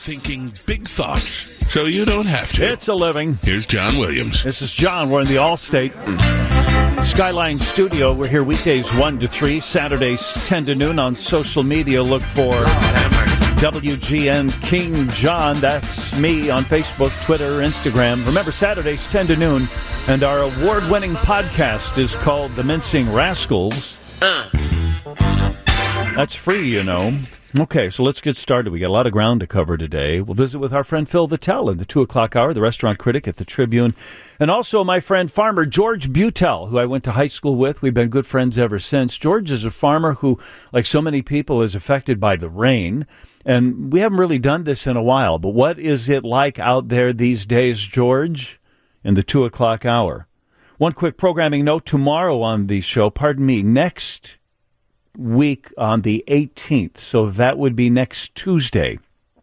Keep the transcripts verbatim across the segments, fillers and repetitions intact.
thinking big thoughts so you don't have to. It's a living. Here's John Williams. This is John. We're in the Allstate Skyline Studio. We're here weekdays one to three, Saturdays ten to noon. On social media, look for W G N King John. That's me on Facebook, Twitter, Instagram. Remember, Saturdays ten to noon. And our award-winning podcast is called The Mincing Rascals. Uh. That's free, you know. Okay, so let's get started. We got a lot of ground to cover today. We'll visit with our friend Phil Vitale in the two o'clock hour, the restaurant critic at the Tribune. And also my friend farmer George Butel, who I went to high school with. We've been good friends ever since. George is a farmer who, like so many people, is affected by the rain. And we haven't really done this in a while. But what is it like out there these days, George, in the two o'clock hour? One quick programming note. Tomorrow on the show, pardon me, next week on the eighteenth, so that would be next Tuesday,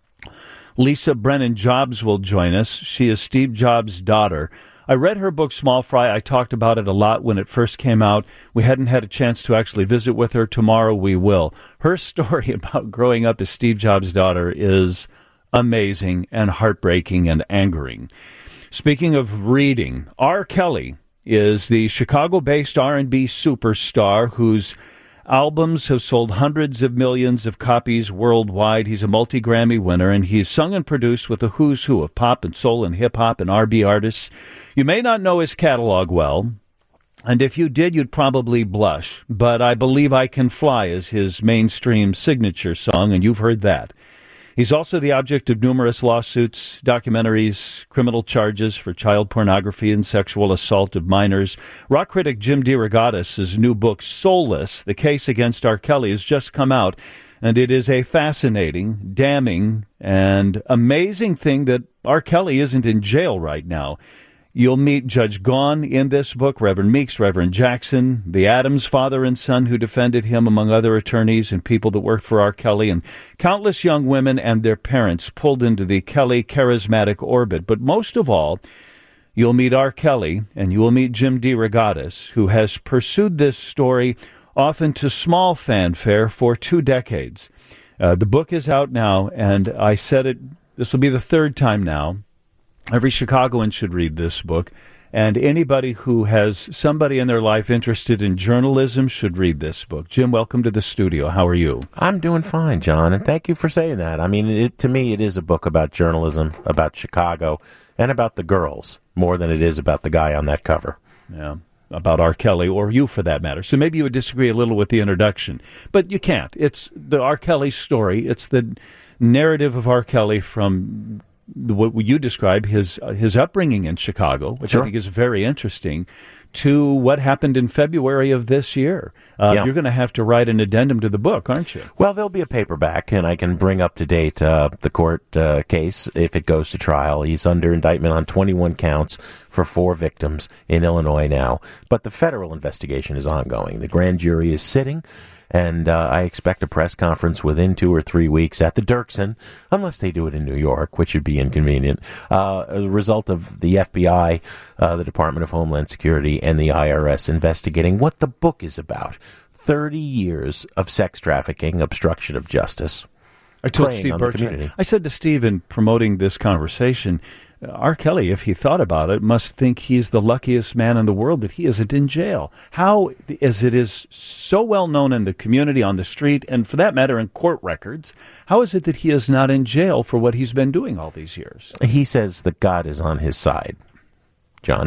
Lisa Brennan Jobs will join us. She is Steve Jobs' daughter. I read her book, Small Fry. I talked about it a lot when it first came out. We hadn't had a chance to actually visit with her. Tomorrow we will. Her story about growing up as Steve Jobs' daughter is amazing and heartbreaking and angering. Speaking of reading, R. Kelly is the Chicago-based R and B superstar whose albums have sold hundreds of millions of copies worldwide. He's a multi-Grammy winner, and he's sung and produced with a who's who of pop and soul and hip-hop and R and B artists. You may not know his catalog well, and if you did, you'd probably blush. But I Believe I Can Fly is his mainstream signature song, and you've heard that. He's also the object of numerous lawsuits, documentaries, criminal charges for child pornography and sexual assault of minors. Rock critic Jim DeRogatis' new book, Soulless, The Case Against R. Kelly, has just come out, and it is a fascinating, damning, and amazing thing that R. Kelly isn't in jail right now. You'll meet Judge Gaughan in this book, Reverend Meeks, Reverend Jackson, the Adams father and son who defended him, among other attorneys and people that worked for R. Kelly, and countless young women and their parents pulled into the Kelly charismatic orbit. But most of all, you'll meet R. Kelly, and you will meet Jim DeRogatis, who has pursued this story often to small fanfare for two decades. Uh, the book is out now, and I said it, this will be the third time now. Every Chicagoan should read this book, and anybody who has somebody in their life interested in journalism should read this book. Jim, welcome to the studio. How are you? I'm doing fine, John, and thank you for saying that. I mean, it, to me, it is a book about journalism, about Chicago, and about the girls, more than it is about the guy on that cover. Yeah, about R. Kelly, or you for that matter. So maybe you would disagree a little with the introduction, but you can't. It's the R. Kelly story. It's the narrative of R. Kelly from what you describe, his uh, his upbringing in Chicago, which sure. I think is very interesting, to what happened in February of this year. Uh, yeah. You're going to have to write an addendum to the book, aren't you? Well, there'll be a paperback, and I can bring up to date uh, the court uh, case if it goes to trial. He's under indictment on twenty-one counts for four victims in Illinois now, but the federal investigation is ongoing. The grand jury is sitting. And uh, I expect a press conference within two or three weeks at the Dirksen, unless they do it in New York, which would be inconvenient. Uh, a result of the F B I, uh, the Department of Homeland Security, and the I R S investigating what the book is about. thirty years of sex trafficking, obstruction of justice. I told Steve Bertrand, I said to Steve in promoting this conversation, R. Kelly, if he thought about it, must think he's the luckiest man in the world that he isn't in jail. How, as it is so well known in the community, on the street, and for that matter in court records, how is it that he is not in jail for what he's been doing all these years? He says that God is on his side, John.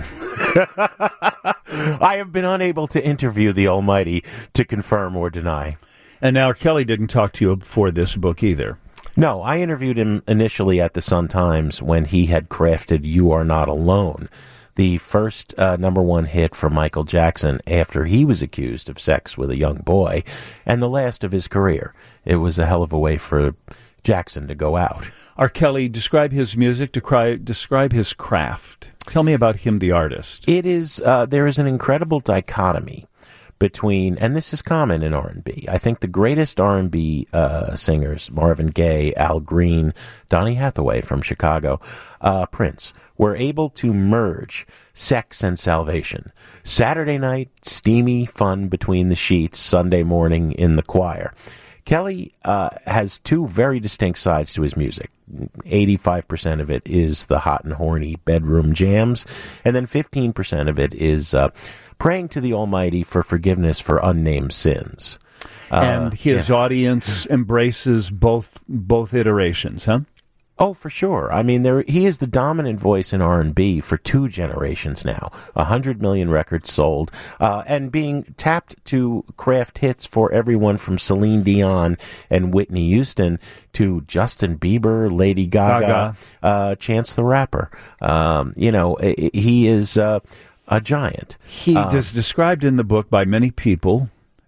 I have been unable to interview the Almighty to confirm or deny. And now Kelly didn't talk to you before this book either. No, I interviewed him initially at the Sun-Times when he had crafted You Are Not Alone, the first uh, number one hit for Michael Jackson after he was accused of sex with a young boy, and the last of his career. It was a hell of a way for Jackson to go out. R. Kelly, describe his music, describe, describe his craft. Tell me about him, the artist. It is, uh, there is an incredible dichotomy between, and this is common in R and B. I think the greatest R and B uh, singers, Marvin Gaye, Al Green, Donny Hathaway from Chicago, uh, Prince, were able to merge sex and salvation. Saturday night, steamy fun between the sheets, Sunday morning in the choir. Kelly uh, has two very distinct sides to his music. eighty-five percent of it is the hot and horny bedroom jams, and then fifteen percent of it is uh, praying to the Almighty for forgiveness for unnamed sins. And uh, his yeah. audience embraces both both iterations, huh? Oh, for sure. I mean, there he is the dominant voice in R and B for two generations now. A hundred million records sold, uh, and being tapped to craft hits for everyone from Celine Dion and Whitney Houston to Justin Bieber, Lady Gaga, Gaga. Uh, Chance the Rapper. Um, you know, he is uh, a giant. He um, is described in the book by many people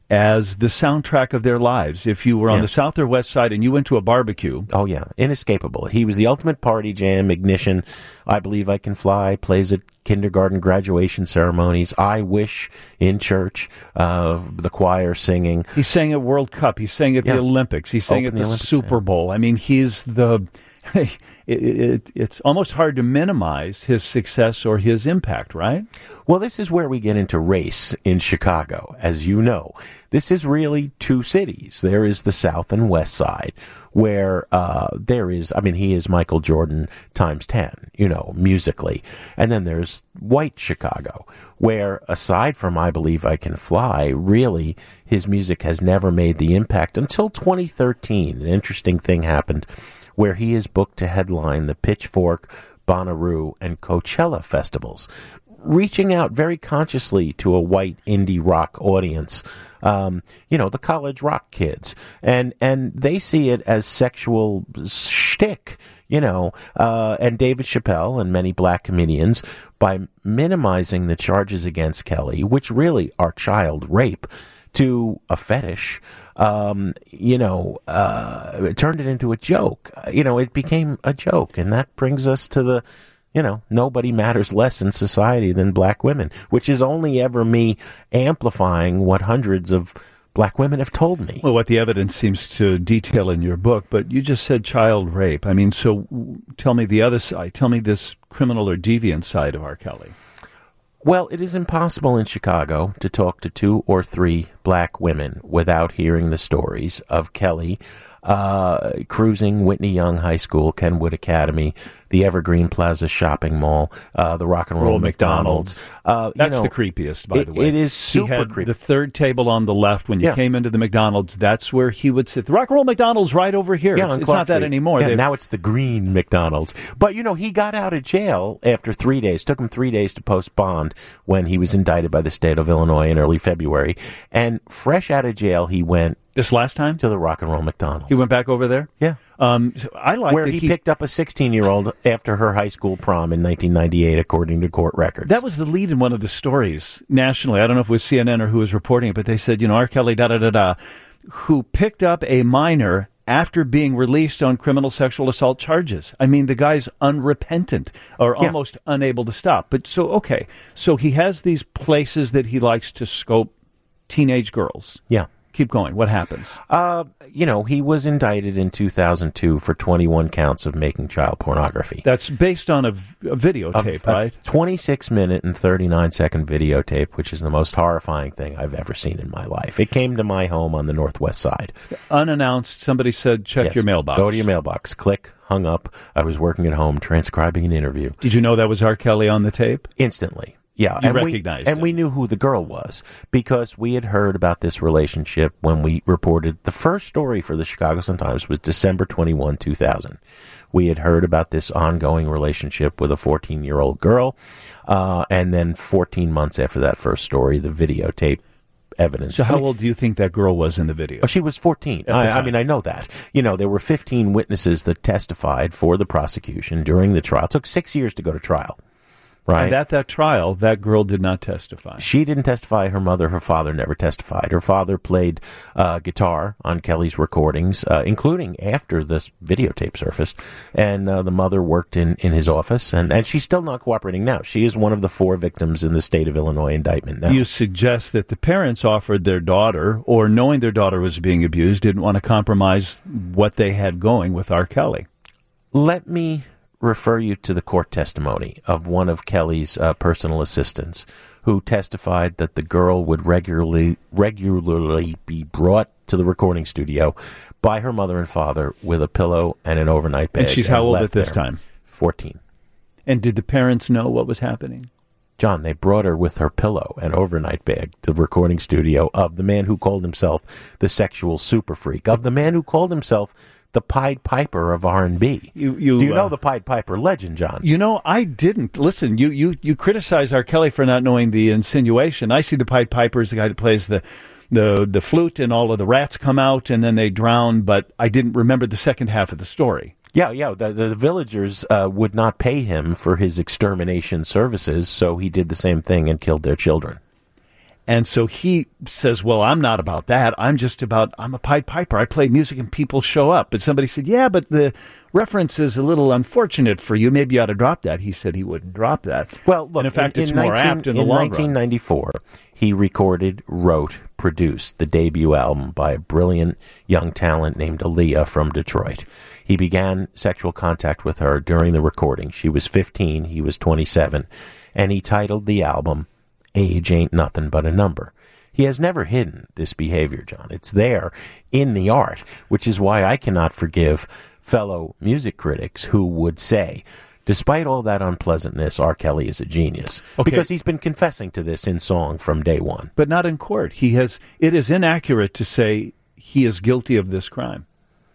as the soundtrack of their lives. If you were on Yeah. the south or west side and you went to a barbecue. Oh, yeah. Inescapable. He was the ultimate party jam, ignition. I Believe I Can Fly, plays at kindergarten graduation ceremonies. I Wish in church, uh, the choir singing. He sang at World Cup. He sang at Yeah. the Olympics. He sang Open at the the, Olympics, Super yeah. Bowl. I mean, he's the... it, it, it's almost hard to minimize his success or his impact, right? Well, this is where we get into race in Chicago. As you know, this is really two cities. There is the South and West Side, where uh, there is, I mean, he is Michael Jordan times ten, you know, musically. And then there's white Chicago, where aside from I Believe I Can Fly, really, his music has never made the impact until twenty thirteen. An interesting thing happened where he is booked to headline the Pitchfork, Bonnaroo, and Coachella festivals, reaching out very consciously to a white indie rock audience, um, you know, the college rock kids. And, and they see it as sexual shtick, you know, uh, and David Chappelle and many black comedians, by minimizing the charges against Kelly, which really are child rape, to a fetish, um, you know, uh, it turned it into a joke. You know, it became a joke. And that brings us to the, you know, nobody matters less in society than black women, which is only ever me amplifying what hundreds of black women have told me. Well, what the evidence seems to detail in your book, but you just said child rape. I mean, so w- tell me the other side. Tell me this criminal or deviant side of R. Kelly. Well, it is impossible in Chicago to talk to two or three black women without hearing the stories of Kelly uh, cruising Whitney Young High School, Kenwood Academy, the Evergreen Plaza Shopping Mall, uh, the Rock and Roll, Roll McDonald's. McDonald's. Uh, That's you know, the creepiest, by it, the way. It is he super had creepy. The third table on the left when you Yeah. came into the McDonald's. That's where he would sit. The Rock and Roll McDonald's right over here. Yeah, it's on it's Clark not that Street. anymore. Yeah, They've- now it's the Green McDonald's. But, you know, he got out of jail after three days. Took him three days to post bond when he was indicted by the state of Illinois in early February. And fresh out of jail, he went This last time? to the Rock and Roll McDonald's. He went back over there? Yeah. Um, so I like Where that he, picked up a sixteen-year-old after her high school prom in nineteen ninety-eight, according to court records. That was the lead in one of the stories nationally. I don't know if it was C N N or who was reporting it, but they said, you know, R. Kelly, da-da-da-da, who picked up a minor after being released on criminal sexual assault charges. I mean, the guy's unrepentant or Yeah. almost unable to stop. But so, okay, so he has these places that he likes to scope teenage girls. Yeah. Keep going. What happens? Uh, you know, he was indicted in two thousand two for twenty-one counts of making child pornography. That's based on a, v- a videotape, a, right? A twenty-six minute and thirty-nine second videotape, which is the most horrifying thing I've ever seen in my life. It came to my home on the Northwest Side. Unannounced, somebody said, check Yes. your mailbox. Go to your mailbox. Click. Hung up. I was working at home transcribing an interview. Did you know that was R. Kelly on the tape? Instantly. Yeah, You and recognized we, and it. we knew who the girl was because we had heard about this relationship when we reported the first story for the Chicago Sun-Times was December twenty-first, two thousand. We had heard about this ongoing relationship with a fourteen-year-old girl, uh, and then fourteen months after that first story, the videotape evidence. So I how mean, old do you think that girl was in the video? Oh, she was fourteen. At the I, I time. mean, I know that. You know, there were fifteen witnesses that testified for the prosecution during the trial. It took six years to go to trial. Right. And at that trial, that girl did not testify. She didn't testify. Her mother, her father never testified. Her father played uh, guitar on Kelly's recordings, uh, including after this videotape surfaced. And uh, the mother worked in, in his office, and, and she's still not cooperating now. She is one of the four victims in the state of Illinois indictment now. You suggest that the parents offered their daughter, or knowing their daughter was being abused, didn't want to compromise what they had going with R. Kelly. Let me refer you to the court testimony of one of Kelly's uh, personal assistants who testified that the girl would regularly regularly be brought to the recording studio by her mother and father with a pillow and an overnight bag. And she's how old at this there. time? fourteen. And did the parents know what was happening? John, they brought her with her pillow and overnight bag to the recording studio of the man who called himself the sexual super freak, of the man who called himself the Pied Piper of R and B. You, you, Do you know uh, the Pied Piper legend, John? You know, I didn't. Listen, you, you, you criticize R. Kelly for not knowing the insinuation. I see the Pied Piper as the guy that plays the, the, the flute and all of the rats come out and then they drown, but I didn't remember the second half of the story. Yeah, yeah. The, the villagers uh, would not pay him for his extermination services, so he did the same thing and killed their children. And so he says, well, I'm not about that. I'm just about, I'm a Pied Piper. I play music and people show up. But somebody said, yeah, but the reference is a little unfortunate for you. Maybe you ought to drop that. He said he wouldn't drop that. Well, look, and in fact, in, it's in more nineteen, apt in the in long nineteen ninety-four, run. he recorded, wrote, produced the debut album by a brilliant young talent named Aaliyah from Detroit. He began sexual contact with her during the recording. She was fifteen, he was twenty-seven, and he titled the album Age Ain't Nothing But a Number. He has never hidden this behavior, John. It's there in the art, which is why I cannot forgive fellow music critics who would say, despite all that unpleasantness, R. Kelly is a genius. Okay. Because he's been confessing to this in song from day one. But not in court. He has. It is inaccurate to say he is guilty of this crime.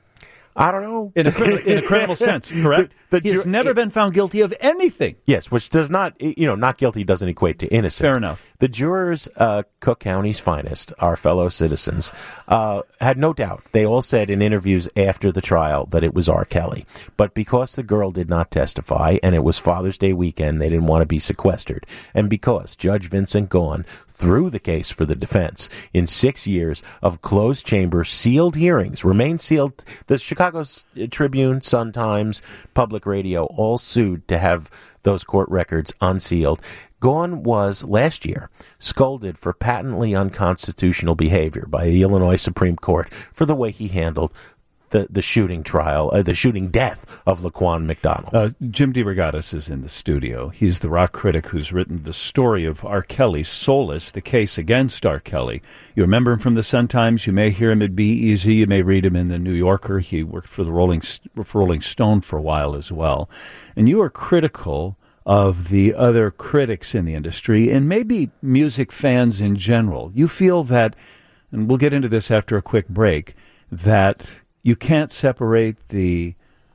I don't know. In a, criminal, in a criminal sense, correct? The, the he has ju- never it, been found guilty of anything. Yes, which does not, you know, not guilty doesn't equate to innocent. Fair enough. The jurors, uh, Cook County's finest, our fellow citizens, uh, had no doubt. They all said in interviews after the trial that it was R. Kelly. But because the girl did not testify and it was Father's Day weekend, they didn't want to be sequestered. And because Judge Vincent Gaughan threw the case for the defense in six years of closed chamber, sealed hearings, remained sealed. The Chicago Tribune, Sun-Times, Public Radio all sued to have those court records unsealed. Gaughan was, last year, scolded for patently unconstitutional behavior by the Illinois Supreme Court for the way he handled the, the shooting trial, uh, the shooting death of Laquan McDonald. Uh, Jim DeRogatis is in the studio. He's the rock critic who's written the story of R. Kelly, Solace, the case against R. Kelly. You remember him from the Sun-Times. You may hear him at Be Easy. You may read him in the New Yorker. He worked for the Rolling, for Rolling Stone for a while as well. And you are critical of the other critics in the industry and maybe music fans in general. You feel that, and we'll get into this after a quick break, that you can't separate the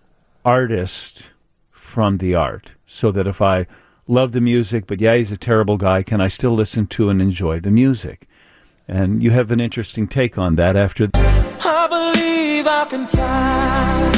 artist from the art, so that if I love the music, but yeah, he's a terrible guy, can I still listen to and enjoy the music? And you have an interesting take on that after. I believe I can fly.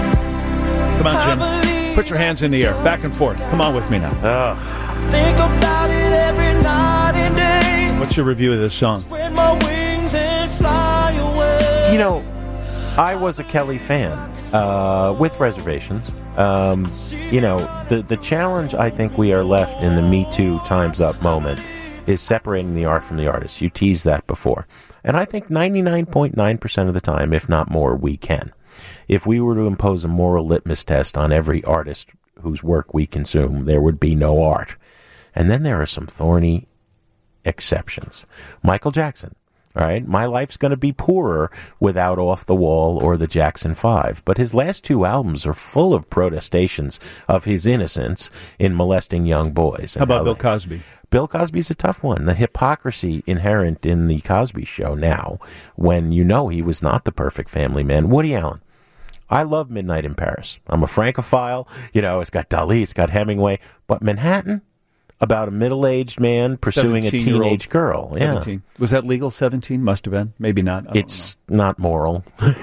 Come on, Jim. Put your hands in the air, back and forth. Come on with me now. Ugh. Think about it every night and day. What's your review of this song? Spread my wings and fly away. You know, I was a Kelly fan, uh, with reservations. Um, you know, the, the challenge I think we are left in the Me Too Time's Up moment is separating the art from the artist. You teased that before. And I think ninety-nine point nine percent of the time, if not more, we can. If we were to impose a moral litmus test on every artist whose work we consume, there would be no art. And then there are some thorny exceptions. Michael Jackson. All right, my life's going to be poorer without Off the Wall or the Jackson Five. But his last two albums are full of protestations of his innocence in molesting young boys. How about how Bill they, Cosby? Bill Cosby's a tough one. The hypocrisy inherent in the Cosby Show now, when you know he was not the perfect family man. Woody Allen. I love Midnight in Paris. I'm a Francophile. You know, it's got Dali, it's got Hemingway. But Manhattan? About a middle-aged man pursuing a teenage girl. Yeah. seventeen. Was that legal, seventeen? Must have been. Maybe not. I don't It's not moral.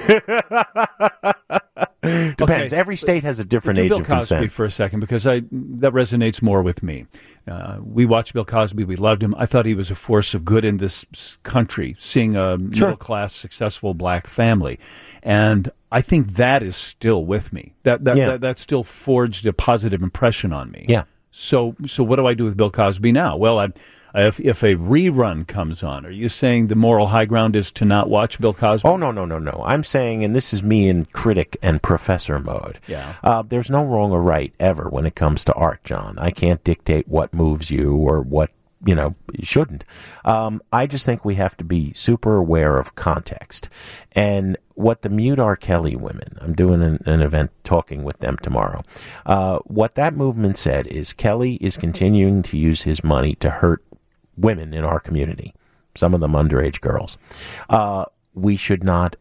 Depends. Okay. Every state has a different Do age Bill of Cosby consent. for a second, because I that resonates more with me. Uh, we watched Bill Cosby. We loved him. I thought he was a force of good in this country, seeing a Sure. middle-class, successful black family. And I think that is still with me. That that, Yeah. that that still forged a positive impression on me. Yeah. So so what do I do with Bill Cosby now? Well, I uh, if if a rerun comes on, are you saying the moral high ground is to not watch Bill Cosby? Oh, no, no, no, no. I'm saying, and this is me in critic and professor mode, Yeah. uh, there's no wrong or right ever when it comes to art, John. I can't dictate what moves you or what, you know, shouldn't. Um, I just think we have to be super aware of context. And what the Mute R. Kelly women, I'm doing an, an event talking with them tomorrow, uh, what that movement said is Kelly is continuing to use his money to hurt women in our community, some of them underage girls. Uh, we should not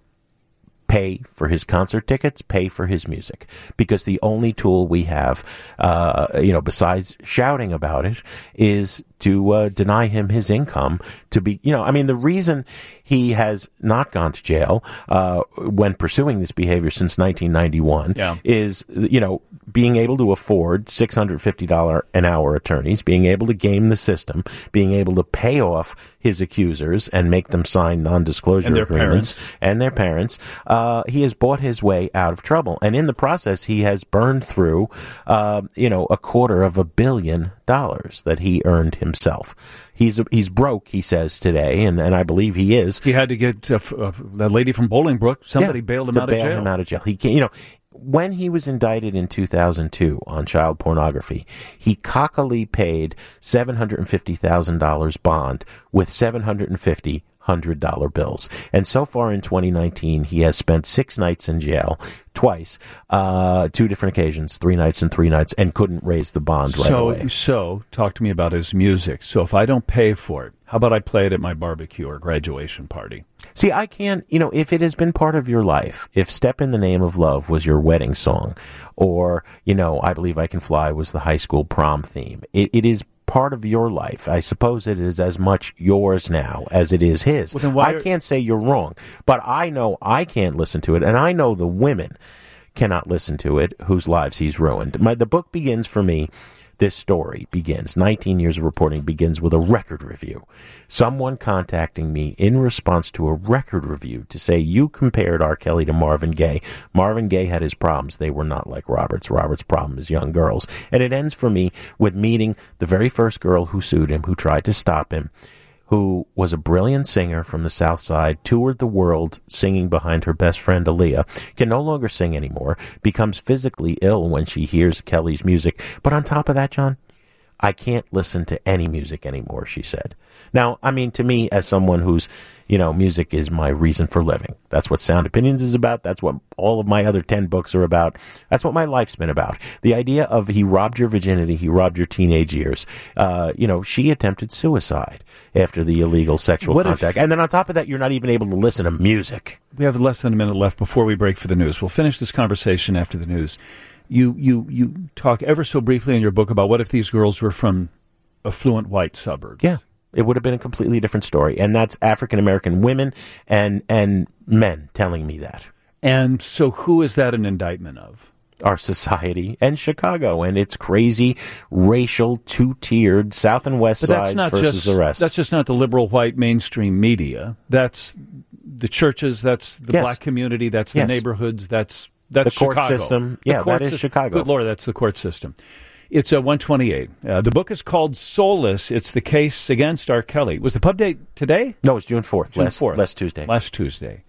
pay for his concert tickets, pay for his music, because the only tool we have, uh, you know, besides shouting about it, is to uh, deny him his income to be, you know, I mean, the reason he has not gone to jail uh, when pursuing this behavior since nineteen ninety-one yeah. is, you know, being able to afford six hundred fifty dollars an hour attorneys, being able to game the system, being able to pay off his accusers and make them sign non-disclosure and their agreements parents. and their parents. Uh, he has bought his way out of trouble. And in the process, he has burned through, uh, you know, a quarter of a billion dollars that he earned himself. He's he's broke, he says today, and, and I believe he is. He had to get uh, f- uh, that lady from Bolingbrook. Somebody Yeah, bailed him to out bail of jail. him out of jail. He can't, you know, when he was indicted in two thousand two on child pornography, he cockily paid seven hundred fifty thousand dollars bond with seven hundred fifty hundred dollar bills. And so far in twenty nineteen, he has spent six nights in jail, twice, uh, two different occasions, three nights and three nights, and couldn't raise the bond right so, away. So, talk to me about his music. So, if I don't pay for it, how about I play it at my barbecue or graduation party? See, I can't, you know, if it has been part of your life, if Step in the Name of Love was your wedding song, or, you know, I Believe I Can Fly was the high school prom theme, it, it is part of your life. I suppose it is as much yours now as it is his. Well, then why I are- can't say you're wrong, but I know I can't listen to it, and I know the women cannot listen to it whose lives he's ruined. My, the book begins for me. This story begins, nineteen years of reporting begins with a record review. Someone contacting me in response to a record review to say, you compared R. Kelly to Marvin Gaye. Marvin Gaye had his problems. They were not like Robert's. Robert's problem is young girls. And it ends for me with meeting the very first girl who sued him, who tried to stop him, who was a brilliant singer from the South Side, toured the world singing behind her best friend Aaliyah, can no longer sing anymore, becomes physically ill when she hears Kelly's music. But on top of that, John, I can't listen to any music anymore, she said. Now, I mean, to me, as someone who's, you know, music is my reason for living. That's what Sound Opinions is about. That's what all of my other ten books are about. That's what my life's been about. The idea of he robbed your virginity, he robbed your teenage years. Uh, you know, she attempted suicide after the illegal sexual What if- contact. And then on top of that, you're not even able to listen to music. We have less than a minute left before we break for the news. We'll finish this conversation after the news. You you you talk ever so briefly in your book about what if these girls were from affluent white suburbs. Yeah. It would have been a completely different story. And that's African-American women and, and men telling me that. And so who is that an indictment of? Our society and Chicago and its crazy racial two-tiered South and West But that's sides not versus just the rest. that's just not the liberal white mainstream media. That's the churches, that's the Yes. black community, that's the Yes. neighborhoods, that's that's The court Chicago. system. The Yeah, court that is sys- Chicago. Good Lord, that's the court system. It's uh, one twenty-eight. Uh, the book is called Soulless. It's the case against R. Kelly. Was the pub date today? No, it's June fourth. June last, fourth. last Tuesday. Last Tuesday.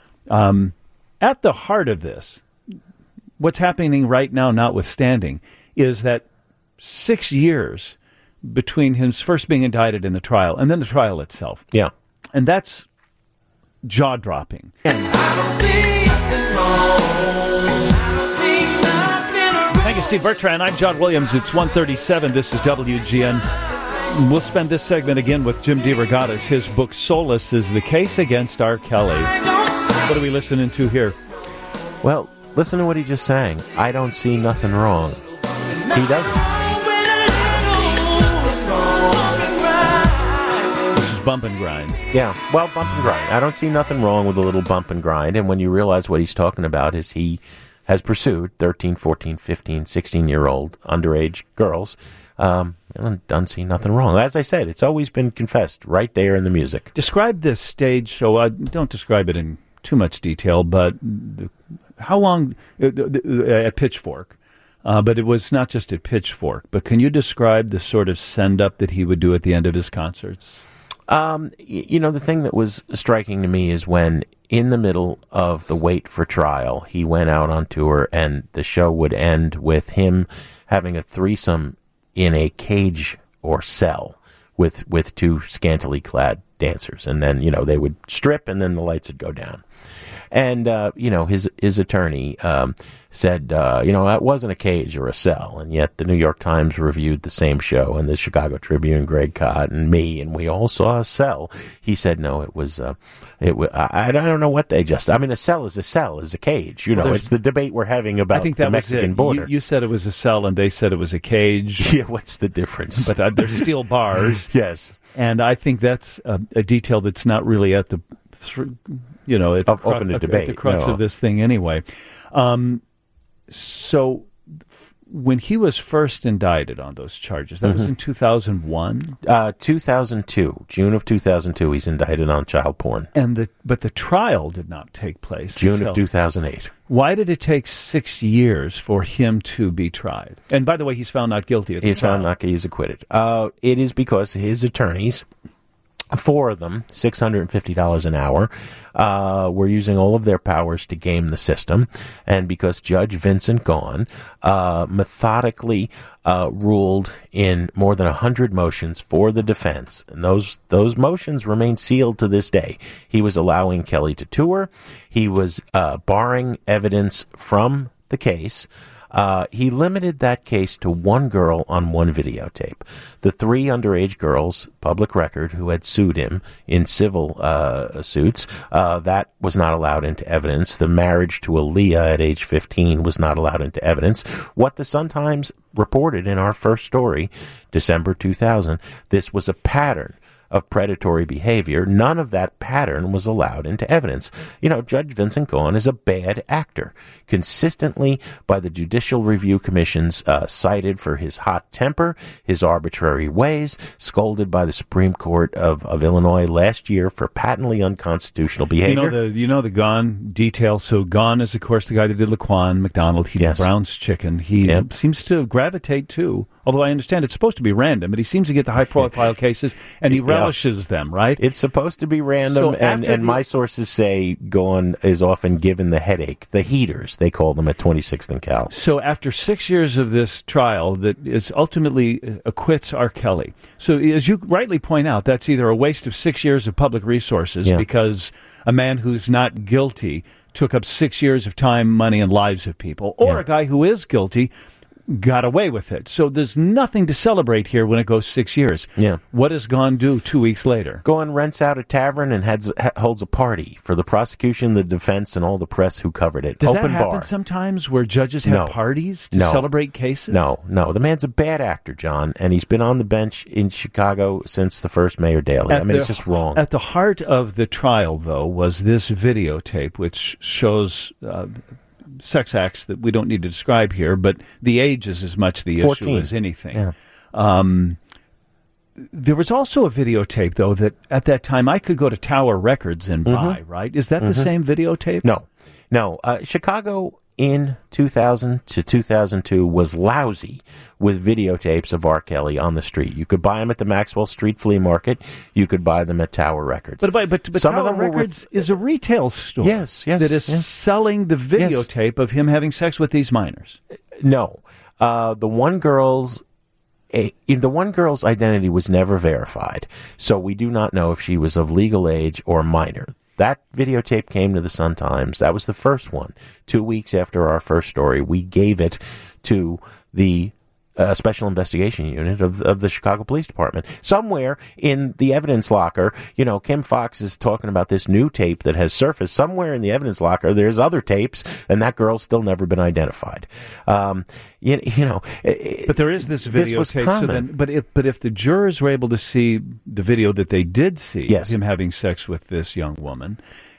Um, at the heart of this, what's happening right now, notwithstanding, is that six years between him first being indicted in the trial and then the trial itself. Yeah. And that's jaw-dropping. I don't see nothing wrong. I don't see nothing wrong. Thank you, Steve Bertrand. I'm John Williams. It's one thirty-seven. This is W G N. We'll spend this segment again with Jim DeRogatis. His book, Soulless, is the case against R. Kelly. What are we listening to here? Well, listen to what he just sang. I don't see nothing wrong. He doesn't. This is Bump and Grind. Yeah. Well, bump and grind. I don't see nothing wrong with a little bump and grind. And when you realize what he's talking about is he has pursued thirteen, fourteen, fifteen, sixteen-year-old underage girls, um, and doesn't see nothing wrong. As I said, it's always been confessed right there in the music. Describe this stage show. Uh, don't describe it in too much detail, but the, how long uh, the, the, uh, at Pitchfork? Uh, but it was not just at Pitchfork. But can you describe the sort of send-up that he would do at the end of his concerts? Um, y- you know, the thing that was striking to me is when, in the middle of the wait for trial, he went out on tour, and the show would end with him having a threesome in a cage or cell with with two scantily clad dancers, and then, you know, they would strip, and then the lights would go down. And, uh, you know, his his attorney um, said, uh, you know, that wasn't a cage or a cell. And yet the New York Times reviewed the same show, and the Chicago Tribune, Greg Kot, and me, and we all saw a cell. He said, no, it was, uh, it was, I, I don't know what they just, I mean, a cell is a cell, is a cage. You know, Well, it's the debate we're having about I think that the Mexican was it. border. You, you said it was a cell, and they said it was a cage. Yeah, what's the difference? But uh, there's steel bars. Yes. And I think that's a, a detail that's not really at the, th- you know, at the, Up- open to at debate, the crux no. of this thing anyway. Um, so f- when he was first indicted on those charges, that was in two thousand one, Uh, two thousand two, June of two thousand two, he's indicted on child porn. and the but the trial did not take place. June until- of two thousand eight. Why did it take six years for him to be tried? And by the way, he's found not guilty at the He's trial. found not guilty. He's acquitted. Uh, it is because his attorneys, four of them, six hundred fifty dollars an hour, uh, were using all of their powers to game the system. And because Judge Vincent Gahn uh, methodically uh, ruled in more than one hundred motions for the defense, and those those motions remain sealed to this day. He was allowing Kelly to tour. He was uh, barring evidence from the case. Uh, he limited that case to one girl on one videotape. The three underage girls, public record, who had sued him in civil uh, suits, uh, that was not allowed into evidence. The marriage to Aaliyah at age fifteen was not allowed into evidence. What the Sun-Times reported in our first story, December two thousand, this was a pattern of predatory behavior. None of that pattern was allowed into evidence. You know, Judge Vincent Gahn is a bad actor, consistently by the Judicial Review Commission's uh, cited for his hot temper, his arbitrary ways, scolded by the Supreme Court of, of Illinois last year for patently unconstitutional You behavior. know the you know the Gahn detail. So Gahn is, of course, the guy that did Laquan McDonald. He Yes. did Brown's Chicken. He Yep. seems to gravitate to, although I understand it's supposed to be random, but he seems to get the high-profile cases, and he Yeah. relishes them, right? It's supposed to be random, So and, after and the- my sources say Gahn is often given the headache, the heaters, they call them at twenty-sixth and Cal. So after six years of this trial that is ultimately uh, acquits R. Kelly. So as you rightly point out, that's either a waste of six years of public resources Yeah. because a man who's not guilty took up six years of time, money, and lives of people, or Yeah. a guy who is guilty got away with it. So there's nothing to celebrate here when it goes six years. Yeah. What does Gahn do two weeks later? Gahn rents out a tavern and heads, ha- holds a party for the prosecution, the defense, and all the press who covered it. Does Open that happen bar. sometimes where judges have No. parties to No. celebrate cases? No, no. The man's a bad actor, John, and he's been on the bench in Chicago since the first Mayor Daley. I At mean, the- it's just wrong. At the heart of the trial, though, was this videotape, which shows uh, sex acts that we don't need to describe here, but the age is as much the issue fourteen. as anything. Yeah. Um, there was also a videotape, though, that at that time I could go to Tower Records and buy, right? Is that the same videotape? Mm-hmm. No, no. Uh, Chicago in two thousand to two thousand two was lousy with videotapes of R. Kelly on the street. You could buy them at the Maxwell Street Flea Market. You could buy them at Tower Records. But, but, but, but Some Tower of them were Records with- is a retail store Yes, yes, that is yes. selling the videotape of him having sex with these minors. No, uh, the one girl's a, the one girl's identity was never verified, so we do not know if she was of legal age or minor. That videotape came to the Sun-Times. That was the first one. Two weeks after our first story, we gave it to the uh, Special Investigation Unit of, of the Chicago Police Department. Somewhere in the evidence locker, you know, Kim Fox is talking about this new tape that has surfaced. Somewhere in the evidence locker, there's other tapes, and that girl's still never been identified. Um, you, you know, it, But there is this This was videotape. So common. then, but if but if the jurors were able to see the video that they did see Yes. of him having sex with this young woman,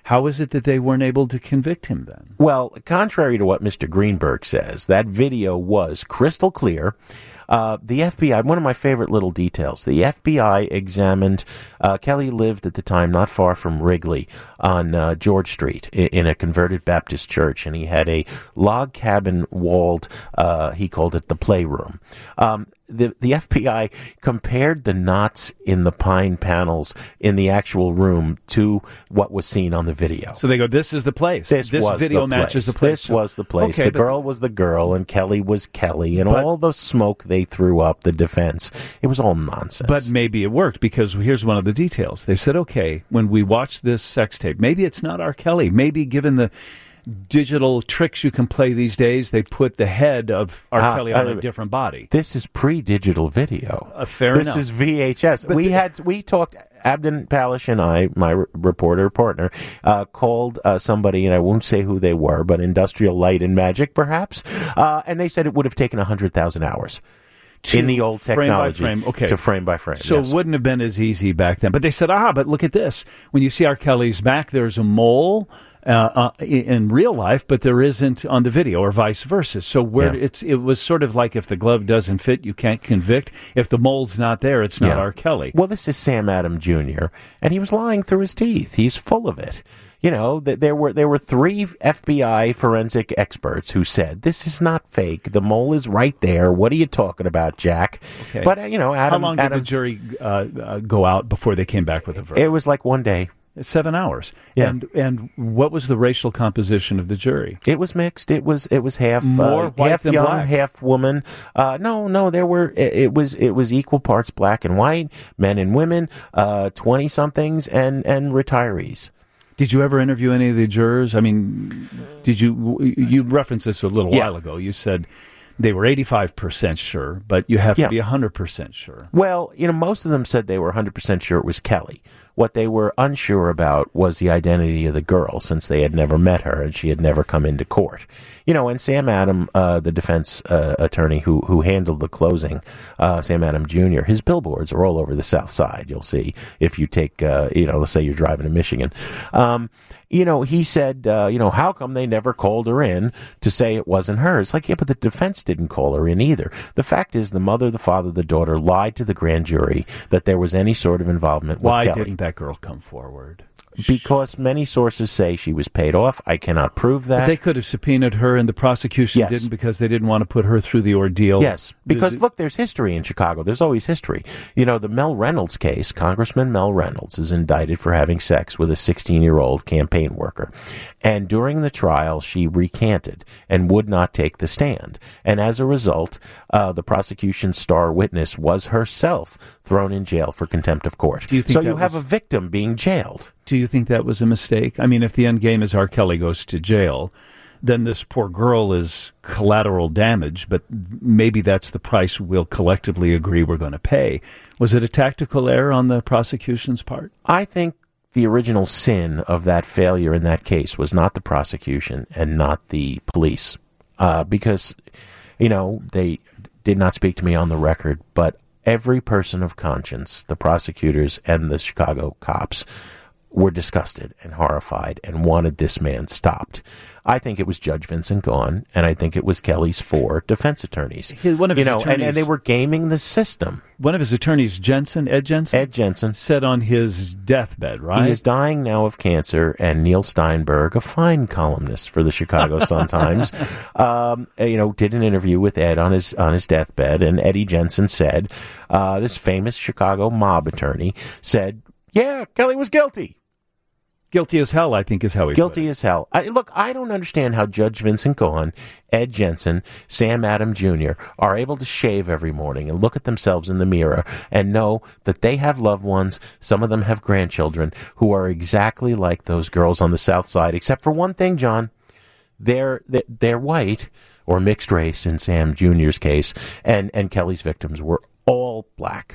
How is it that they weren't able to convict him then? Well, contrary to what Mister Greenberg says, that video was crystal clear. Uh, the F B I, one of my favorite little details, the F B I examined, uh, Kelly lived at the time not far from Wrigley on uh, George Street in, in a converted Baptist church, and he had a log cabin walled, uh, he called it the playroom. Um, The, the F B I compared the knots in the pine panels in the actual room to what was seen on the video. So they go, this is the place. This, this was video the matches place. the place. This was the place. Okay, the girl was the girl, and Kelly was Kelly, and but, all the smoke they threw up, the defense, it was all nonsense. But maybe it worked, because here's one of the details. They said, okay, when we watch this sex tape, maybe it's not R. Kelly. Maybe given the digital tricks you can play these days, they put the head of R. Uh, Kelly on uh, a different body. This is pre-digital video. Uh, fair this enough. This is V H S. But we the, had we talked. Abden Palish and I, my r- reporter partner, uh, called uh, somebody, and I won't say who they were, but Industrial Light and Magic, perhaps, uh, and they said it would have taken one hundred thousand hours. In the old technology, frame by frame. Okay. to frame by frame. So yes. it wouldn't have been as easy back then. But they said, ah, but look at this. When you see R. Kelly's back, there's a mole uh, uh, in real life, but there isn't on the video, or vice versa. So where Yeah. it's it was sort of like, if the glove doesn't fit, you can't convict. If the mole's not there, it's not Yeah. R. Kelly. Well, this is Sam Adam Junior, and he was lying through his teeth. He's full of it. You know, th- there were there were three F B I forensic experts who said, this is not fake. The mole is right there. What are you talking about, Jack? Okay. But, uh, you know, Adam... How long did Adam, the jury uh, uh, go out before they came back with a verdict? It was like one day. Seven hours. Yeah. And and what was the racial composition of the jury? It was mixed. It was it was half More uh, white half than young, black. half woman. Uh, no, no, there were it, it was it was equal parts black and white, men and women, uh, twenty somethings and and retirees. Did you ever interview any of the jurors? I mean, did you you referenced this a little Yeah. while ago? You said they were eighty-five percent sure, but you have Yeah. to be one hundred percent sure. Well, you know, most of them said they were one hundred percent sure it was Kelly. What they were unsure about was the identity of the girl, since they had never met her and she had never come into court. You know, and Sam Adam, uh, the defense uh, attorney who who handled the closing, uh, Sam Adam Junior, his billboards are all over the South Side. You'll see if you take, uh, you know, let's say you're driving to Michigan. Um, you know, he said, uh, you know, how come they never called her in to say it wasn't her? It's like, yeah, but the defense didn't call her in either. The fact is, the mother, the father, the daughter lied to the grand jury that there was any sort of involvement with Why Kelly. didn't that girl come forward? Because many sources say she was paid off. I cannot prove that. But they could have subpoenaed her, and the prosecution Yes. didn't, because they didn't want to put her through the ordeal. Yes, because The- look, there's history in Chicago. There's always history. You know, the Mel Reynolds case, Congressman Mel Reynolds is indicted for having sex with a sixteen-year-old campaign worker. And during the trial, she recanted and would not take the stand. And as a result, uh, the prosecution's star witness was herself thrown in jail for contempt of court. Do you think so that you have was- a victim being jailed. Do you think that was a mistake? I mean, if the end game is R. Kelly goes to jail, then this poor girl is collateral damage, but maybe that's the price we'll collectively agree we're going to pay. Was it a tactical error on the prosecution's part? I think the original sin of that failure in that case was not the prosecution and not the police, uh, because, you know, they did not speak to me on the record, but every person of conscience, the prosecutors and the Chicago cops, were disgusted and horrified and wanted this man stopped. I think it was Judge Vincent Gahn, and I think it was Kelly's four defense attorneys. His- one of you his know, and, attorneys- and they were gaming the system. One of his attorneys, Jensen, Ed Jensen, Ed Jensen. said on his deathbed, right? He is dying now of cancer, and Neil Steinberg, a fine columnist for the Chicago Sun-Times, um, you know, did an interview with Ed on his on his deathbed, and Eddie Jensen said, uh, this famous Chicago mob attorney said, yeah, Kelly was guilty. Guilty as hell, I think, is how he Guilty put it. as hell. I, look, I don't understand how Judge Vincent Gahn, Ed Jensen, Sam Adam Junior are able to shave every morning and look at themselves in the mirror and know that they have loved ones, some of them have grandchildren, who are exactly like those girls on the South Side, except for one thing, John. They're, they're, they're white, or mixed race in Sam Junior's case, and, and Kelly's victims were all black.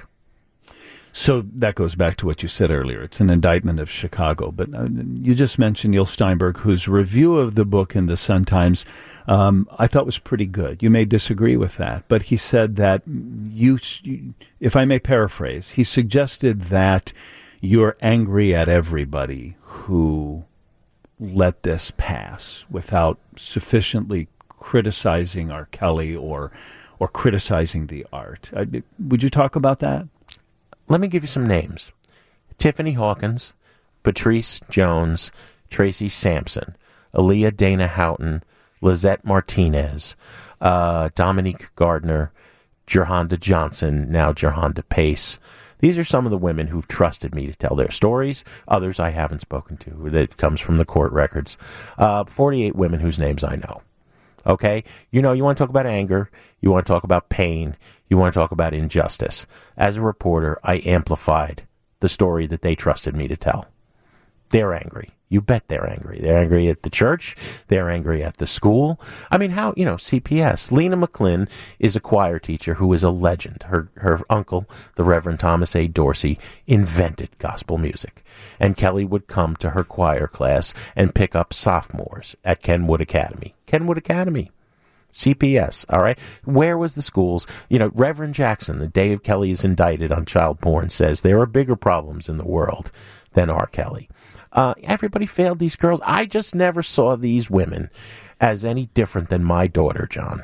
So that goes back to what you said earlier. It's an indictment of Chicago. But uh, you just mentioned Neil Steinberg, whose review of the book in the Sun-Times um, I thought was pretty good. You may disagree with that. But he said that, you, if I may paraphrase, he suggested that you're angry at everybody who let this pass without sufficiently criticizing R. Kelly or or criticizing the art. I, would you talk about that? Let me give you some names. Tiffany Hawkins, Patrice Jones, Tracy Sampson, Aaliyah Dana Houghton, Lizette Martinez, uh, Dominique Gardner, Jerhonda Johnson, now Jerhonda Pace. These are some of the women who've trusted me to tell their stories. Others I haven't spoken to. That comes from the court records. Uh, forty-eight women whose names I know. Okay? You know, you want to talk about anger. You want to talk about pain. You want to talk about injustice. As a reporter, I amplified the story that they trusted me to tell. They're angry. You bet they're angry. They're angry at the church. They're angry at the school. I mean, how, you know, C P S. Lena McClin is a choir teacher who is a legend. Her her uncle, the Reverend Thomas A. Dorsey, invented gospel music. And Kelly would come to her choir class and pick up sophomores at Kenwood Academy. Kenwood Academy. C P S, all right? Where was the schools? You know, Reverend Jackson, the day of Kelly is indicted on child porn, says there are bigger problems in the world than R. Kelly. Uh, everybody failed these girls. I just never saw these women as any different than my daughter, John,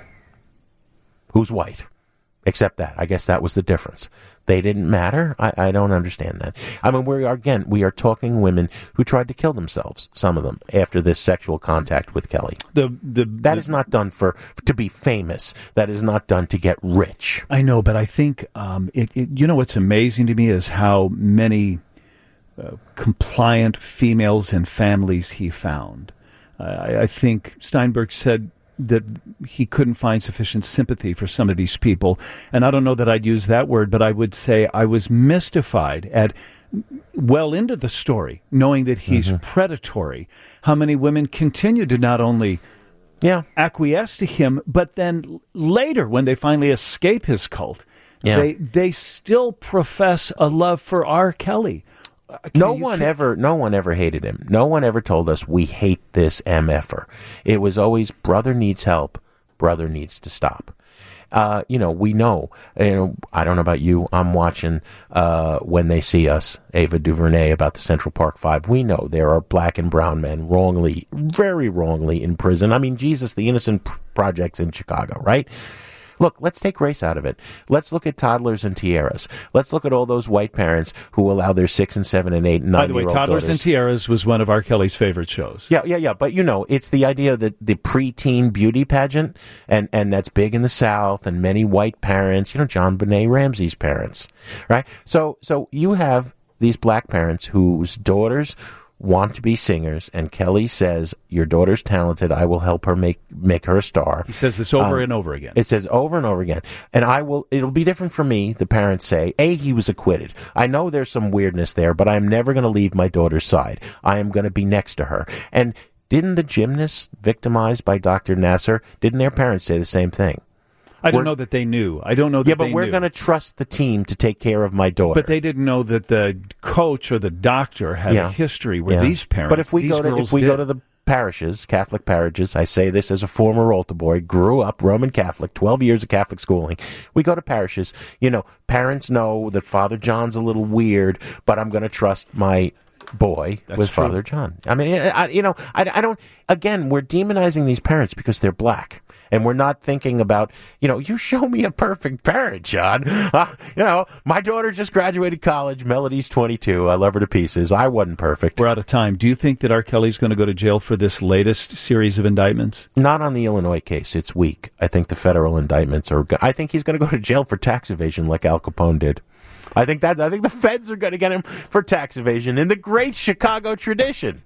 who's white. Except that. I guess that was the difference. They didn't matter. I, I don't understand that. I mean, we are, again, we are talking women who tried to kill themselves, some of them, after this sexual contact with Kelly. The, the, that the, is not done for to be famous. That is not done to get rich. I know, but I think, um, it, it, you know what's amazing to me is how many uh, compliant females and families he found. Uh, I, I think Steinberg said that he couldn't find sufficient sympathy for some of these people. And I don't know that I'd use that word, but I would say I was mystified at well into the story, knowing that he's mm-hmm. predatory, how many women continue to not only yeah. acquiesce to him, but then later, when they finally escape his cult, yeah. they they still profess a love for R. Kelly. No one f- ever, no one ever hated him. No one ever told us we hate this M F-er. It was always brother needs help, brother needs to stop. Uh, you know, we know. You know, I don't know about you. I'm watching uh, When They See Us, Ava DuVernay about the Central Park Five. We know there are black and brown men wrongly, very wrongly in prison. I mean, Jesus, the Innocent Project's in Chicago, right? Look, let's take race out of it. Let's look at toddlers and tiaras. Let's look at all those white parents who allow their six and seven and eight and nine-year-old daughters. By the way, Toddlers and Tiaras was one of R. Kelly's favorite shows. Yeah, yeah, yeah. But, you know, it's the idea that the preteen beauty pageant, and, and that's big in the South, and many white parents, you know, John Benet Ramsey's parents, right? So, so you have these black parents whose daughters want to be singers, and Kelly says, your daughter's talented, I will help her make make her a star. He says this over um, and over again. It says over and over again. And I will, it'll be different for me, the parents say. A, he was acquitted. I know there's some weirdness there, but I'm never going to leave my daughter's side. I am going to be next to her. And didn't the gymnasts victimized by Doctor Nasser, didn't their parents say the same thing? I don't we're, know that they knew. I don't know that yeah, but they we're knew. going to trust the team to take care of my daughter. But they didn't know that the coach or the doctor had yeah. a history where yeah. these parents. But if we these go to if we did. go to the parishes, Catholic parishes, I say this as a former altar boy, grew up Roman Catholic, twelve years of Catholic schooling. We go to parishes. You know, parents know that Father John's a little weird, but I'm going to trust my boy That's with true. Father John. I mean, I, you know, I, I don't. Again, we're demonizing these parents because they're black. And we're not thinking about, you know, you show me a perfect parent, John. Uh, you know, my daughter just graduated college. Melody's twenty-two. I love her to pieces. I wasn't perfect. We're out of time. Do you think that R. Kelly's going to go to jail for this latest series of indictments? Not on the Illinois case. It's weak. I think the federal indictments are. I think he's going to go to jail for tax evasion like Al Capone did. I think that. I think the feds are going to get him for tax evasion in the great Chicago tradition.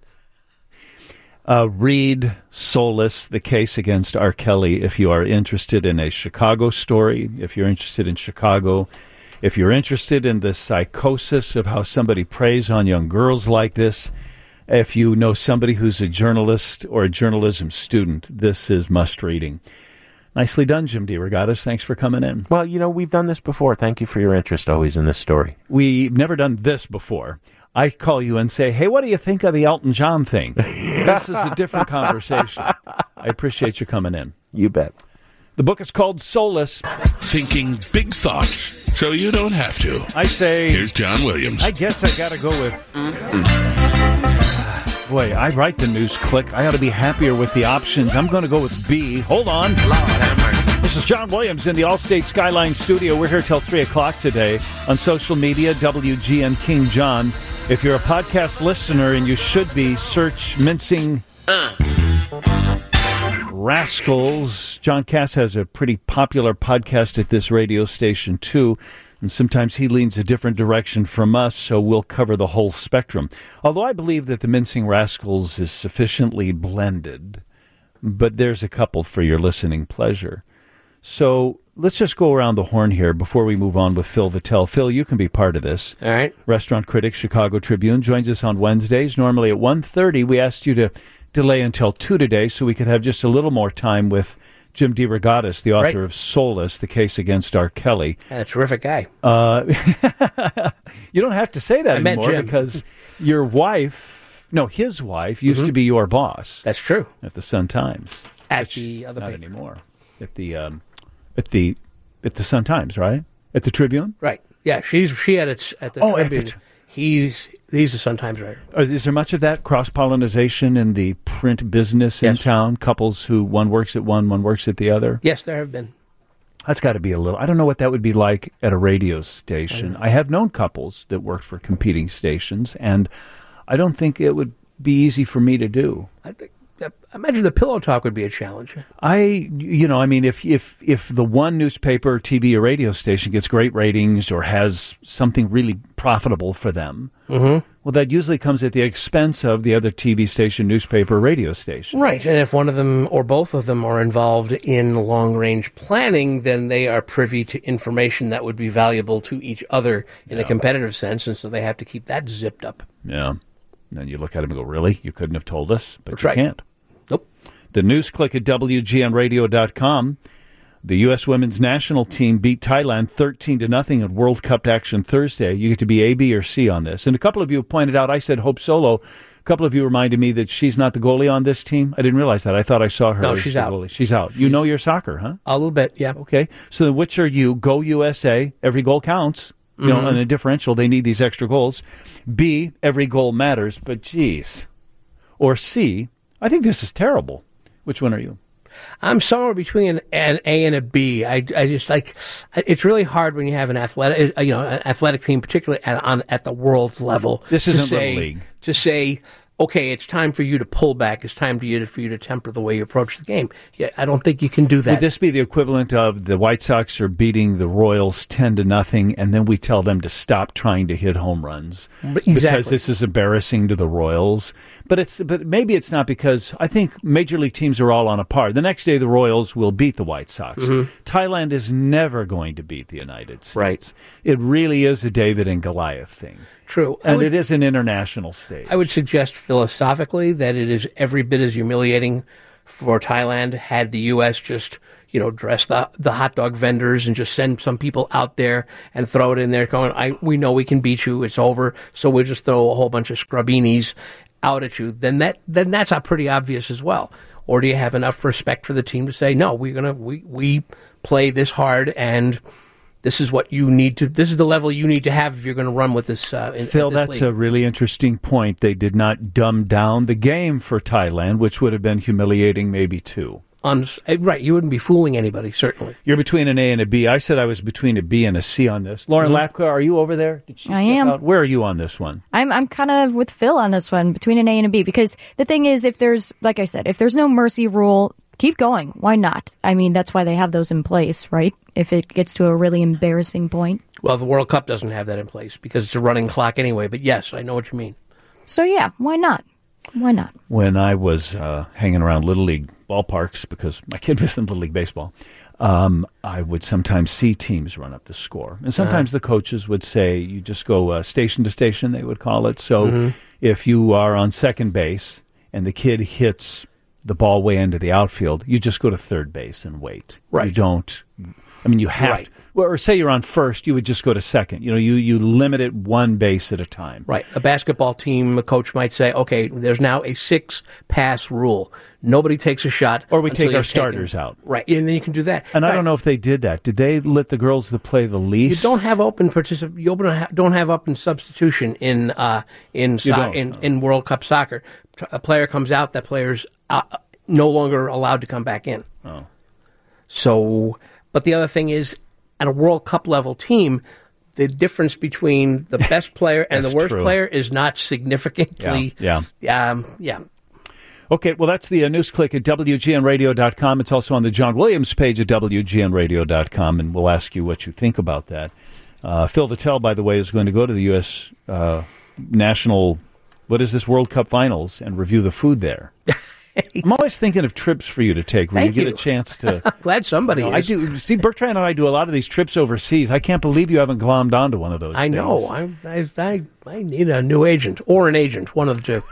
Uh, read Soulless, the case against R. Kelly, if you are interested in a Chicago story, if you're interested in Chicago, if you're interested in the psychosis of how somebody preys on young girls like this, if you know somebody who's a journalist or a journalism student, this is must-reading. Nicely done, Jim DeRogatis. Thanks for coming in. Well, you know, we've done this before. Thank you for your interest always in this story. We've never done this before. I call you and say, hey, what do you think of the Elton John thing? This is a different conversation. I appreciate you coming in. You bet. The book is called Soulless. Thinking big thoughts so you don't have to. I say... Here's John Williams. I guess I got to go with... Boy, I write the news click. I ought to be happier with the options. I'm going to go with B. Hold on. Lord have mercy. This is John Williams in the Allstate Skyline studio. We're here till three o'clock today on social media, W G N King John. If you're a podcast listener, and you should be, search Mincing uh. Rascals. John Cass has a pretty popular podcast at this radio station, too. And sometimes he leans a different direction from us, so we'll cover the whole spectrum. Although I believe that the Mincing Rascals is sufficiently blended, but there's a couple for your listening pleasure. So let's just go around the horn here before we move on with Phil Vitale. Phil, you can be part of this. All right. Restaurant critic, Chicago Tribune, joins us on Wednesdays, normally at one thirty. We asked you to delay until two today so we could have just a little more time with Jim DeRogatis, the author right. of Soulless, the case against R. Kelly. And a terrific guy. Uh, you don't have to say that I anymore because your wife, no, his wife, used mm-hmm. to be your boss. That's true. At the Sun-Times. At the other Not paper. anymore. At the, um, at the at the Sun-Times, right? At the Tribune? Right. Yeah, she's she had it at the oh, Tribune. At the, he's, he's the Sun-Times writer. Is there much of that cross-pollination in the print business in yes. town? Couples who one works at one, one works at the other? Yes, there have been. That's got to be a little... I don't know what that would be like at a radio station. I, I have known couples that worked for competing stations, and I don't think it would be easy for me to do. I think... I imagine the pillow talk would be a challenge. I, you know, I mean, if if if the one newspaper, T V, or radio station gets great ratings or has something really profitable for them, mm-hmm. well, that usually comes at the expense of the other T V station, newspaper, radio station. Right, and if one of them or both of them are involved in long-range planning, then they are privy to information that would be valuable to each other in yeah. a competitive sense, and so they have to keep that zipped up. Yeah. And then you look at them and go, really? You couldn't have told us? But That's you right. can't. Nope. The news click at W G N radio dot com. The U S women's national team beat Thailand thirteen to nothing at World Cup action Thursday. You get to be A, B, or C on this. And a couple of you pointed out, I said Hope Solo. A couple of you reminded me that she's not the goalie on this team. I didn't realize that. I thought I saw her. No, as she's the out. Goalie. She's out. She's, you know your soccer, huh? A little bit, yeah. Okay. So then which are you? Go U S A. Every goal counts. You mm-hmm. know, on a differential, they need these extra goals. B, every goal matters, but geez. Or C, I think this is terrible. Which one are you? I'm somewhere between an, an A and a B. I, I just like, it's really hard when you have an athletic, you know, an athletic team, particularly at, on, at the world level. This to isn't say, Little League. To say, okay, it's time for you to pull back. It's time for you to, for you to temper the way you approach the game. Yeah, I don't think you can do that. Would this be the equivalent of the White Sox are beating the Royals ten to nothing, and then we tell them to stop trying to hit home runs exactly. because this is embarrassing to the Royals? But it's but maybe it's not, because I think major league teams are all on a par. The next day, the Royals will beat the White Sox. Mm-hmm. Thailand is never going to beat the United States. Right. It really is a David and Goliath thing. True. And would, it is an international stage. I would suggest philosophically that it is every bit as humiliating for Thailand had the U S just, you know, dress the the hot dog vendors and just send some people out there and throw it in there going, I we know we can beat you, it's over, so we'll just throw a whole bunch of scrubbinis out at you. Then that then that's not pretty obvious as well. Or do you have enough respect for the team to say, no, we're gonna we we play this hard, and this is what you need to. This is the level you need to have if you're going to run with this. Uh, in, Phil, this that's league. a really interesting point. They did not dumb down the game for Thailand, which would have been humiliating, maybe too. On, right, you wouldn't be fooling anybody, certainly. You're between an A and a B. I said I was between a B and a C on this. Lauren Mm-hmm. Lapka, are you over there? Did she I step am. out? Where are you on this one? I'm I'm kind of with Phil on this one, between an A and a B, because the thing is, if there's, like I said, if there's no mercy rule, keep going. Why not? I mean, that's why they have those in place, right? If it gets to a really embarrassing point. Well, the World Cup doesn't have that in place because it's a running clock anyway. But yes, I know what you mean. So yeah, why not? Why not? When I was uh, hanging around Little League ballparks, because my kid was in Little League baseball, um, I would sometimes see teams run up the score. And sometimes uh-huh. the coaches would say, you just go uh, station to station, they would call it. So mm-hmm. if you are on second base and the kid hits the ball way into the outfield, you just go to third base and wait. Right. You don't I mean, you have Right. to. Well, or say you're on first, you would just go to second. You know, you, you limit it one base at a time. Right. A basketball team, a coach might say, okay, there's now a six-pass rule. Nobody takes a shot. Or we until take our you've taken- starters out. Right. And then you can do that. And I Right. don't know if they did that. Did they let the girls that play the You least? don't have open particip- You open, don't have open substitution in uh, in, so- don't, in no. in World Cup soccer. A player comes out, that player's uh, no longer allowed to come back in. Oh. So, but the other thing is, at a World Cup level team, the difference between the best player and the That's worst true. player is not significantly. Yeah, Yeah. Um, yeah. Okay, well, that's the uh, news click at W G N radio dot com. It's also on the John Williams page at W G N radio dot com, and we'll ask you what you think about that. Uh, Phil Vitale, by the way, is going to go to the U S uh, National, what is this, World Cup Finals and review the food there. I'm always thinking of trips for you to take where Thank you get you. a chance to... Glad somebody I is. do. Steve Bertrand and I do a lot of these trips overseas. I can't believe you haven't glommed onto one of those I things. know. I, I, I, I need a new agent or an agent, one of the two.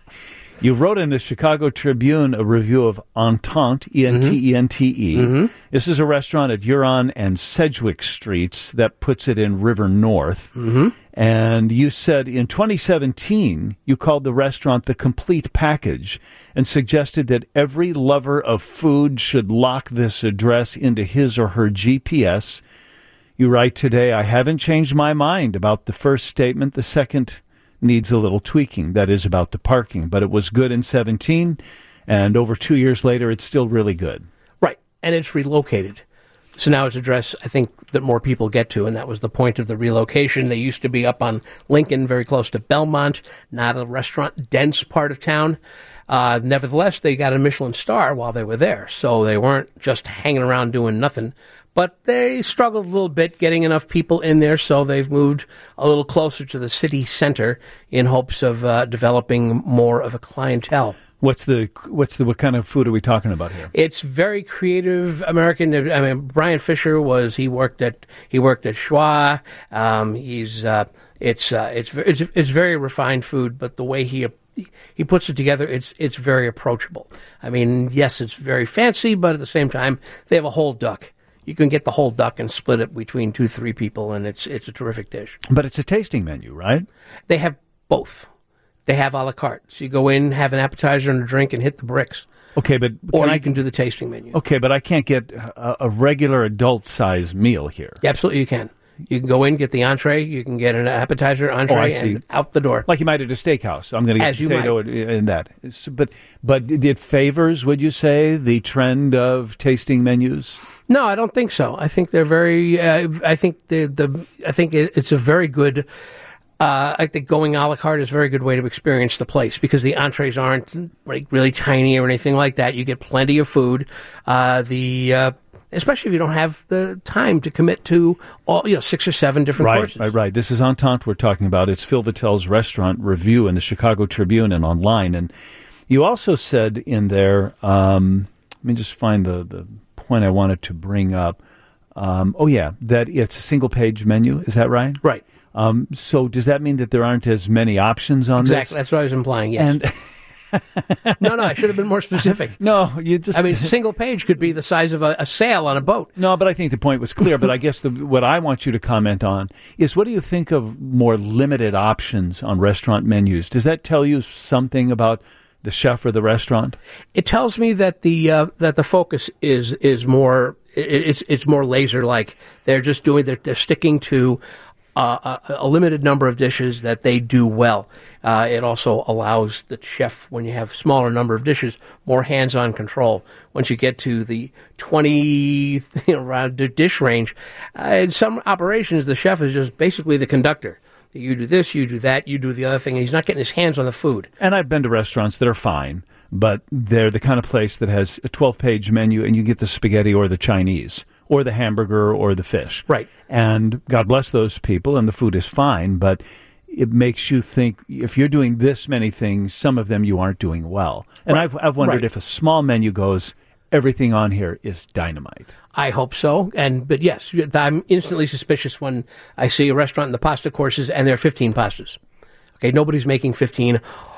You wrote in the Chicago Tribune a review of Entente, E N T E N T E. Mm-hmm. This is a restaurant at Huron and Sedgwick Streets that puts it in River North. Mm-hmm. And you said in twenty seventeen, you called the restaurant the complete package and suggested that every lover of food should lock this address into his or her G P S. You write today, I haven't changed my mind about the first statement. The second needs a little tweaking. That is about the parking. But it was good in seventeen, and over two years later, it's still really good. Right. And it's relocated. So now it's an address, I think, that more people get to, and that was the point of the relocation. They used to be up on Lincoln, very close to Belmont, not a restaurant-dense part of town. Uh, nevertheless, they got a Michelin star while they were there, so they weren't just hanging around doing nothing. But they struggled a little bit getting enough people in there, so they've moved a little closer to the city center in hopes of uh, developing more of a clientele. What's the what's the what kind of food are we talking about here? It's very creative American. I mean, Brian Fisher was he worked at he worked at Schwa. Um, he's uh, it's uh, it's it's it's very refined food, but the way he he puts it together, it's it's very approachable. I mean, yes, it's very fancy, but at the same time, they have a whole duck. You can get the whole duck and split it between two, three people, and it's it's a terrific dish. But it's a tasting menu, right? They have both. They have a la carte. So you go in, have an appetizer and a drink, and hit the bricks. Okay, but Or can you I, can do the tasting menu. okay, but I can't get a, a regular adult-sized meal here. Yeah, absolutely, you can. You can go in, get the entree. You can get an appetizer, entree, Oh, I see. and out the door. Like you might at a steakhouse. I'm going to get As you potato in that. So, but but it favors, would you say, the trend of tasting menus? No, I don't think so. I think they're very. Uh, I think the the. I think it, it's a very good. Uh, I think going a la carte is a very good way to experience the place because the entrees aren't like really tiny or anything like that. You get plenty of food. Uh, the uh, especially if you don't have the time to commit to all you know six or seven different Right, courses. right, right. This is Entente we're talking about. It's Phil Vitale's restaurant review in the Chicago Tribune and online. And you also said in there, um, let me just find the, the point I wanted to bring up. Um, oh, yeah, that it's a single-page menu. Is that right? Right. Um, so does that mean that there aren't as many options on Exactly. this? That's what I was implying. Yes. And no, no. I should have been more specific. no, you just. I mean, a single page could be the size of a, a sail on a boat. No, but I think the point was clear. But I guess the, what I want you to comment on is what do you think of more limited options on restaurant menus? Does that tell you something about the chef or the restaurant? It tells me that the uh, that the focus is is more it, it's it's more laser like. They're just doing they're, they're sticking to uh, a, a limited number of dishes that they do well. Uh, it also allows the chef, when you have smaller number of dishes, more hands-on control. Once you get to the twenty you know, around the dish range, uh, in some operations, the chef is just basically the conductor. You do this, you do that, you do the other thing, and he's not getting his hands on the food. And I've been to restaurants that are fine, but they're the kind of place that has a twelve-page menu, and you get the spaghetti or the Chinese or the hamburger or the fish. Right. And God bless those people, and the food is fine, but it makes you think if you're doing this many things, some of them you aren't doing well. And Right. I've I've wondered Right. if a small menu goes, everything on here is dynamite. I hope so. And but yes, I'm instantly suspicious when I see a restaurant in the pasta courses and there are fifteen pastas. Okay, nobody's making fifteen.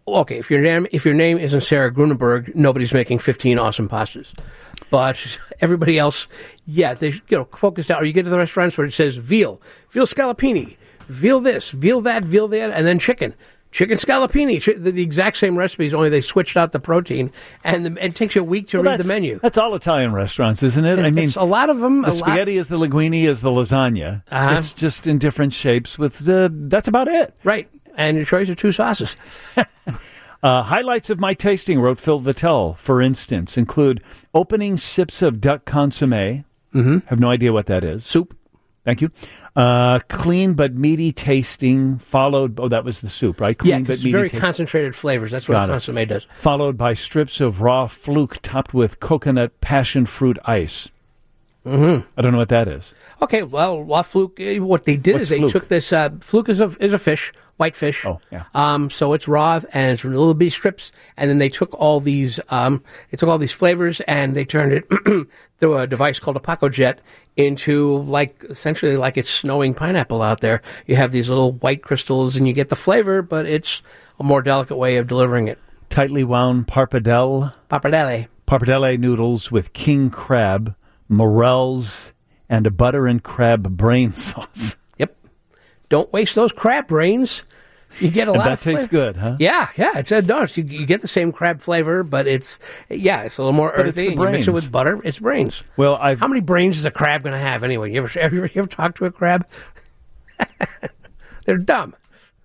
okay, if your name if your name isn't Sarah Grunenberg, nobody's making fifteen awesome pastas. But everybody else, yeah, they you know focus out. Or you get to the restaurants where it says veal, veal scallopini, veal this, veal that, veal that, and then chicken. Chicken scallopini, ch- the, the exact same recipes, only they switched out the protein, and the, it takes you a week to Well, read that's, the menu. That's all Italian restaurants, isn't it? I mean, It's a lot of them. the a lot- spaghetti is the linguine, is the lasagna. Uh-huh. It's just in different shapes. With the that's about it. Right, and your choice of two sauces. Uh, highlights of my tasting, wrote Phil Vittel, for instance, include opening sips of duck consomme. Mm-hmm. Have no idea what that is. Soup. Thank you. Uh, clean but meaty tasting, followed... Oh, that was the soup, right? Clean Yeah, 'cause but it's meaty very tasting. concentrated flavors. That's what Got a it. consomme does. Followed by strips of raw fluke topped with coconut passion fruit ice. Mm-hmm. I don't know what that is. Okay, well, La Fluke, eh, what they did What's is they fluke? took this, uh, fluke is a, is a fish, white fish. Oh, yeah. Um, so it's raw and it's little bitty strips, and then they took all these, um, they took all these flavors and they turned it through a device called a Paco Jet into like, essentially like it's snowing pineapple out there. You have these little white crystals and you get the flavor, but it's a more delicate way of delivering it. Tightly wound pappardelle. Pappardelle. Pappardelle noodles with king crab, morels, and a butter and crab brain sauce. Yep. Don't waste those crab brains. You get a And lot that of flavor. tastes good, huh? Yeah, yeah, it's a no. You, you get the same crab flavor, but it's yeah, it's a little more But it's earthy. the And you mix it brains. with butter. It's brains. Well, I've How many brains is a crab going to have anyway? You ever, ever, you ever talk to a crab? They're dumb.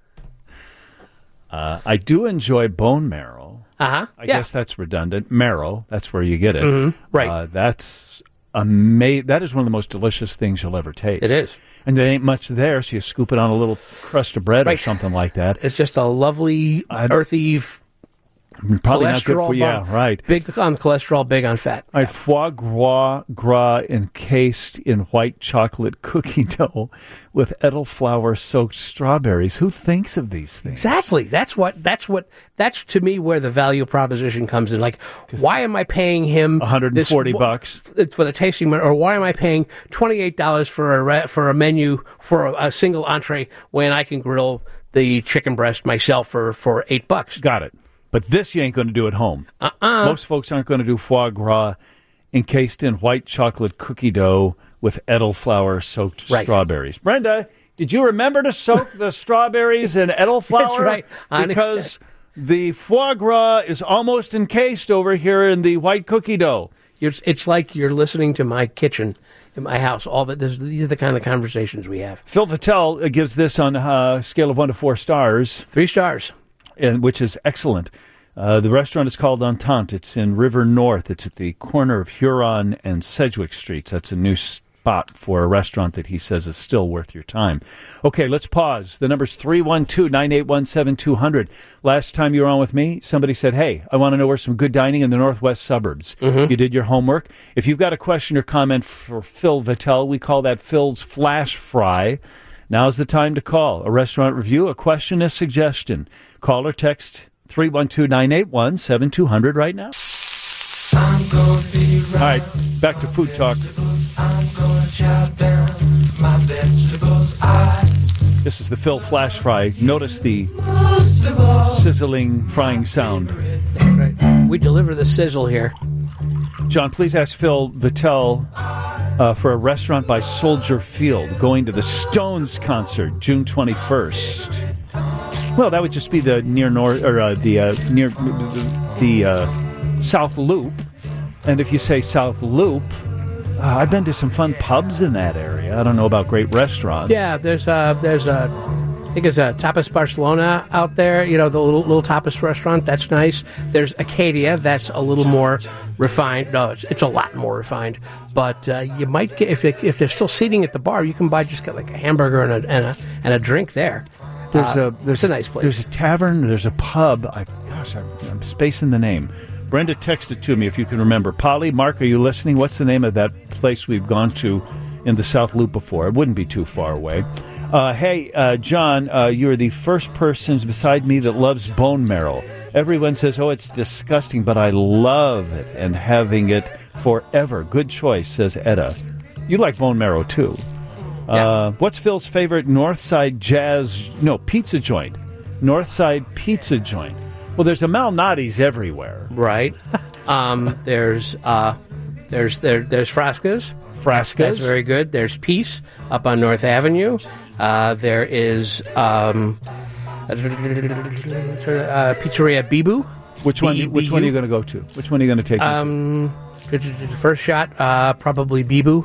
uh, I do enjoy bone marrow. Uh huh. I yeah. guess that's redundant. Marrow, that's where you get it. Right. Uh, that's ama- That is one of the most delicious things you'll ever taste. It is. And there ain't much there, so you scoop it on a little crust of bread or Right. something like that. It's just a lovely, I'd- earthy, f- Probably not good cholesterol for you. Yeah, bomb. right. Big on cholesterol, big on fat. All right, foie gras, gras encased in white chocolate cookie dough with edelflower-soaked strawberries. Who thinks of these things? Exactly. That's what. That's what. That's to me where the value proposition comes in. Like, why am I paying him one hundred forty this, bucks for the tasting, or why am I paying twenty-eight dollars for a re- for a menu for a, a single entree when I can grill the chicken breast myself for for eight bucks? Got it. But this you ain't going to do at home. Uh-uh. Most folks aren't going to do foie gras encased in white chocolate cookie dough with edelflower-soaked Right. strawberries. Brenda, did you remember to soak the strawberries in edelflower? That's right. I- Because the foie gras is almost encased over here in the white cookie dough. You're, it's like you're listening to my kitchen in my house. All that. This, these are the kind of conversations we have. Phil Vittel uh, gives this on a scale of one to four stars, Three stars. and which is excellent. Uh, the restaurant is called Entente. It's in River North. It's at the corner of Huron and Sedgwick Streets. That's a new spot for a restaurant that he says is still worth your time. Okay, let's pause. The number's three one two, nine eight one, seven two zero zero. Last time you were on with me, somebody said, hey, I want to know where some good dining in the northwest suburbs. You did your homework. If you've got a question or comment for Phil Vittel, we call that Phil's Flash Fry. Now's the time to call. A restaurant review, a question, a suggestion. Call or text three one two, nine eight one, seven two zero zero right now. All right, back to Food Talk. This is the Phil Flash Fry. Notice the sizzling frying sound. That's right. We deliver the sizzle here. John, please ask Phil Vittel uh, for a restaurant by Soldier Field going to the Stones concert June twenty-first. Well, that would just be the near north or uh, the uh, near the uh, South Loop. And if you say South Loop, uh, I've been to some fun pubs in that area. I don't know about great restaurants. Yeah, there's a there's a I think it's a Tapas Barcelona out there. You know, the little little tapas restaurant. That's nice. There's Acadia. That's a little more refined. No, it's it's a lot more refined. But uh, you might get if they, if they're still seating at the bar, you can buy just get like a hamburger and a and a, and a drink there. There's Uh, a there's it's a nice place. There's a tavern. There's a pub. I gosh, I'm, I'm spacing the name. Brenda texted to me if you can remember. Polly, Mark, are you listening? What's the name of that place we've gone to in the South Loop before? It wouldn't be too far away. Uh, hey, uh, John, uh, you're the first person beside me that loves bone marrow. Everyone says, oh, it's disgusting, but I love it and having it forever. Good choice, says Etta. You like bone marrow, too. Uh, what's Phil's favorite Northside Jazz, no, pizza joint? Northside Pizza Joint. Well, there's a Malnati's everywhere. Right. um, there's uh, there's there there's Frasca's. Frasca's. That's very good. There's Peace up on North Avenue. Uh, there is um, uh, Pizzeria Bibu. Which one? B E B U. Which one are you going to go to? Which one are you going to take? Um, first shot, uh, probably Bibu.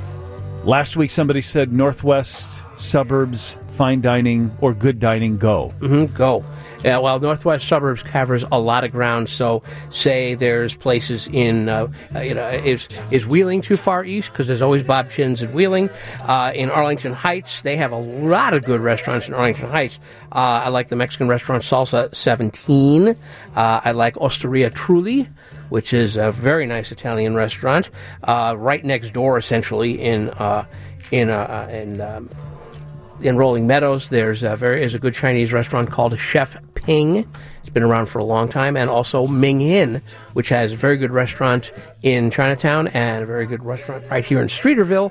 Last week, somebody said Northwest suburbs, fine dining or good dining, go. Mm-hmm, go. Yeah, well, Northwest Suburbs covers a lot of ground. So, say there's places in, uh, uh, you know, is is Wheeling too far east? Because there's always Bob Chin's at Wheeling. Uh, in Arlington Heights, they have a lot of good restaurants in Arlington Heights. Uh, I like the Mexican restaurant Salsa seventeen. Uh, I like Osteria Trulli, which is a very nice Italian restaurant, uh, right next door, essentially in uh, in uh, in. Um, In Rolling Meadows, there's a very is a good Chinese restaurant called Chef Ping. It's been around for a long time, and also Ming Hin, which has a very good restaurant in Chinatown and a very good restaurant right here in Streeterville.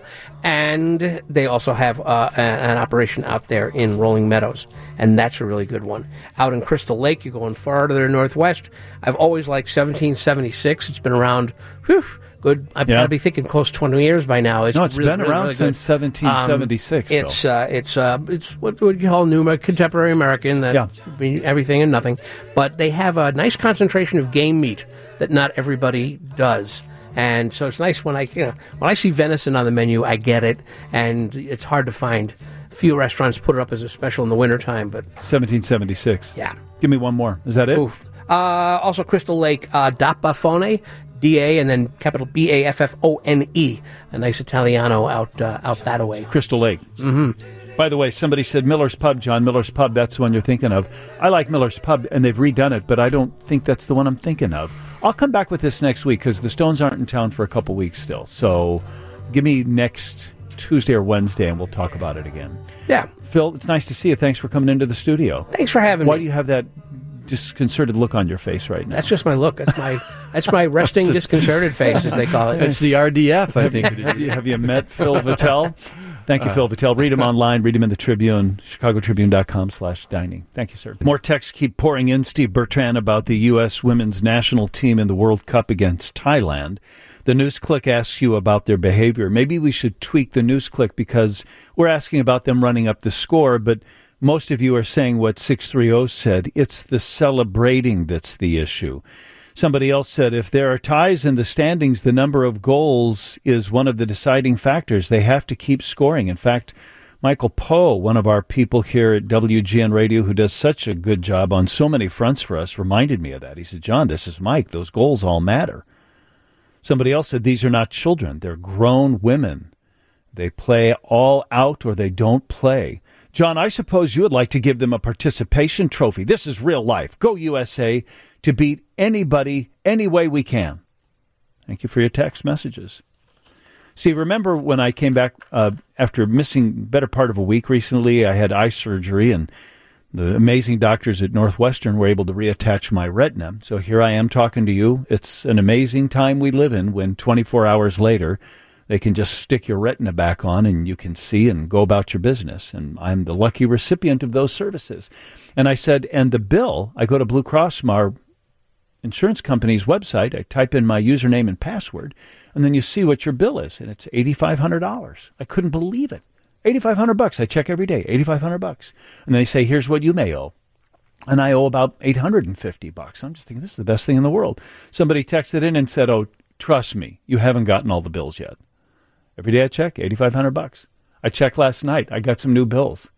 And they also have uh, an, an operation out there in Rolling Meadows, and that's a really good one. Out in Crystal Lake, you're going farther northwest. I've always liked seventeen seventy-six. It's been around. Whew, good. I've Yeah. got to be thinking close to twenty years by now. It's No, it's really, been really, around really since good. seventeen seventy-six. Um, it's uh, it's uh, it's what would you call new contemporary American? That Yeah. could be everything and nothing. But they have a nice concentration of game meat that not everybody does. And so it's nice when I you know, when I see venison on the menu, I get it, and it's hard to find. Few restaurants put it up as a special in the wintertime, but seventeen seventy-six. yeah. Give me one more. Is that it? Oof. Uh, also, Crystal Lake, uh, Da Baffone, D A, and then capital B A F F O N E. A nice Italiano out uh, out that way. Crystal Lake. Mm-hmm. By the way, somebody said Miller's Pub, John. Miller's Pub, that's the one you're thinking of. I like Miller's Pub, and they've redone it, but I don't think that's the one I'm thinking of. I'll come back with this next week because the Stones aren't in town for a couple weeks still. So give me next Tuesday or Wednesday, and we'll talk about it again. Yeah. Phil, it's nice to see you. Thanks for coming into the studio. Thanks for having Why me. do you have that disconcerted look on your face right now? That's just my look. That's my that's my resting disconcerted face, as they call it. It's the R D F, I think. have, you, have you met Phil Vitale? Thank you, uh, Phil Vitale. Read him online. Read him in the Tribune, chicago tribune dot com slash dining. Thank you, sir. More texts keep pouring in. Steve Bertrand about the U S women's national team in the World Cup against Thailand. The News Click asks you about their behavior. Maybe we should tweak the News Click because we're asking about them running up the score, but most of you are saying what six thirty said. It's the celebrating that's the issue. Somebody else said, if there are ties in the standings, the number of goals is one of the deciding factors. They have to keep scoring. In fact, Michael Poe, one of our people here at W G N Radio, who does such a good job on so many fronts for us, reminded me of that. He said, John, this is Mike. Those goals all matter. Somebody else said, these are not children. They're grown women. They play all out or they don't play. John, I suppose you would like to give them a participation trophy. This is real life. Go U S A to beat anybody any way we can. Thank you for your text messages. See, remember when I came back uh, after missing better part of a week recently, I had eye surgery, and the amazing doctors at Northwestern were able to reattach my retina. So here I am talking to you. It's an amazing time we live in when twenty-four hours later, they can just stick your retina back on and you can see and go about your business. And I'm the lucky recipient of those services. And I said, and the bill, I go to Blue Cross, our insurance company's website, I type in my username and password, and then you see what your bill is, and it's eighty-five hundred dollars. I couldn't believe it. eighty-five hundred bucks. I check every day, eighty-five hundred bucks. And they say, here's what you may owe. And I owe about eight hundred fifty bucks. I'm just thinking, this is the best thing in the world. Somebody texted in and said, oh, trust me, you haven't gotten all the bills yet. Every day I check, eighty-five hundred bucks. I checked last night. I got some new bills.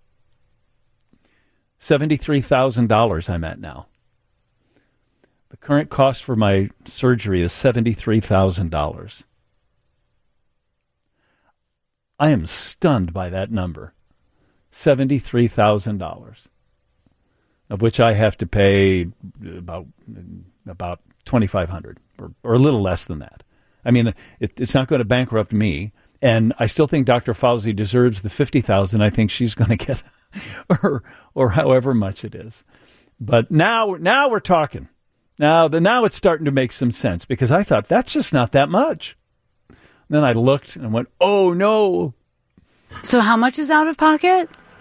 seventy-three thousand dollars I'm at now. The current cost for my surgery is seventy-three thousand dollars. I am stunned by that number. seventy-three thousand dollars, of which I have to pay about about twenty-five hundred dollars, or, or a little less than that. I mean, it, it's not going to bankrupt me, and I still think Doctor Fauci deserves the fifty thousand dollars I think she's going to get, or or however much it is. But now, now we're talking. Now, the, now it's starting to make some sense, because I thought, that's just not that much. Then I looked and went, oh, no. So how much is out of pocket?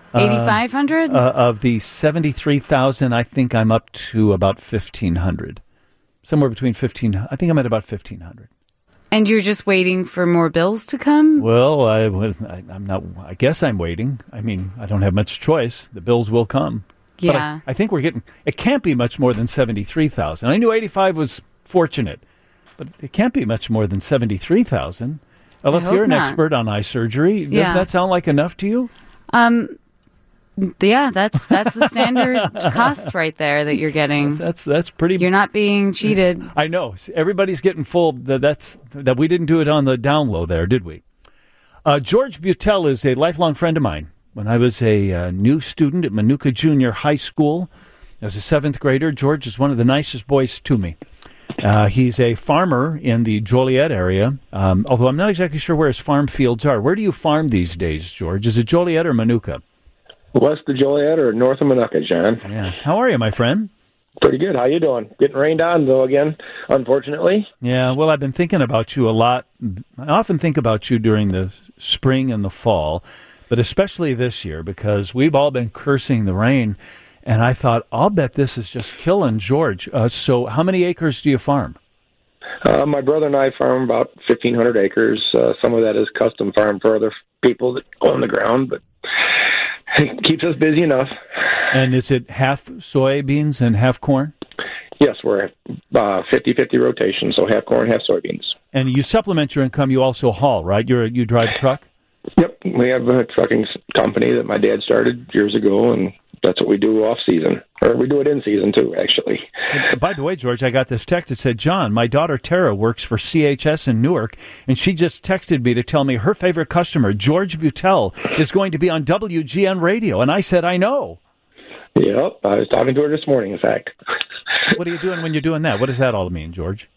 eighty-five hundred? Uh, of the seventy-three thousand, I think I'm up to about fifteen hundred. Somewhere between fifteen, I think I'm at about fifteen hundred. And you're just waiting for more bills to come? Well, I, I, I'm not, I guess I'm waiting. I mean, I don't have much choice. The bills will come. Yeah. But I, I think we're getting, it can't be much more than seventy-three thousand. I knew eighty-five was fortunate, but it can't be much more than seventy-three thousand. Well, I if hope you're an not. expert on eye surgery, does Yeah. that sound like enough to you? Um, yeah, that's that's the standard cost right there that you're getting. That's that's, that's pretty. You're not being cheated. I know. Everybody's getting full. That, that's that we didn't do it on the down low there, did we? Uh, George Butel is a lifelong friend of mine. When I was a uh, new student at Manuka Junior High School as a seventh grader, George is one of the nicest boys to me. Uh, he's a farmer in the Joliet area, um, although I'm not exactly sure where his farm fields are. Where do you farm these days, George? Is it Joliet or Manuka? West of Joliet or north of Manuka, John? Yeah. How are you, my friend? Pretty good. How you doing? Getting rained on, though, again, unfortunately. Yeah, well, I've been thinking about you a lot. I often think about you during the spring and the fall, but especially this year because we've all been cursing the rain, and I thought, I'll bet this is just killing George. Uh, so how many acres do you farm? Uh, my brother and I farm about fifteen hundred acres. Uh, some of that is custom farm for other people that own the ground, but it keeps us busy enough. And is it half soybeans and half corn? Yes, we're uh, fifty-fifty rotation, so half corn, half soybeans. And you supplement your income, you also haul, right? You're, you drive a truck? Yep, we have a trucking s- company that my dad started years ago, and that's what we do off season. Or we do it in season, too, actually. And by the way, George, I got this text that said, John, my daughter Tara works for C H S in Newark, and she just texted me to tell me her favorite customer, George Butel, is going to be on W G N Radio. And I said, I know. Yep, I was talking to her this morning, in fact. What are you doing when you're doing that? What does that all mean, George?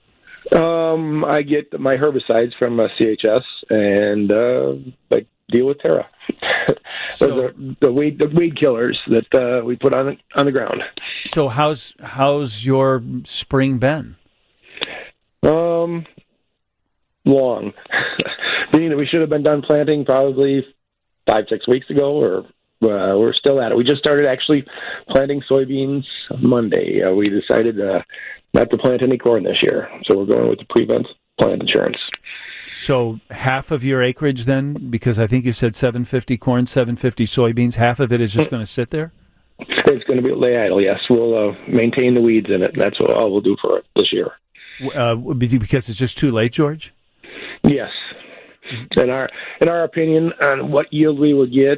Um, I get my herbicides from uh, C H S, and uh, I deal with Terra. So- Those are the weed, the weed killers that uh, we put on the, on the ground. So how's how's your spring been? Um, long. Being that we should have been done planting probably five, six weeks ago, or uh, we're still at it. We just started actually planting soybeans Monday. Uh, we decided uh, not to plant any corn this year, so we're going with the prevent plant insurance. So half of your acreage then, because I think you said seven fifty corn, seven fifty soybeans, half of it is just going to sit there? It's going to be lay idle, yes. We'll uh, maintain the weeds in it, and that's what all we'll do for it this year. Uh, because it's just too late, George? Yes. In our in our opinion on what yield we would get,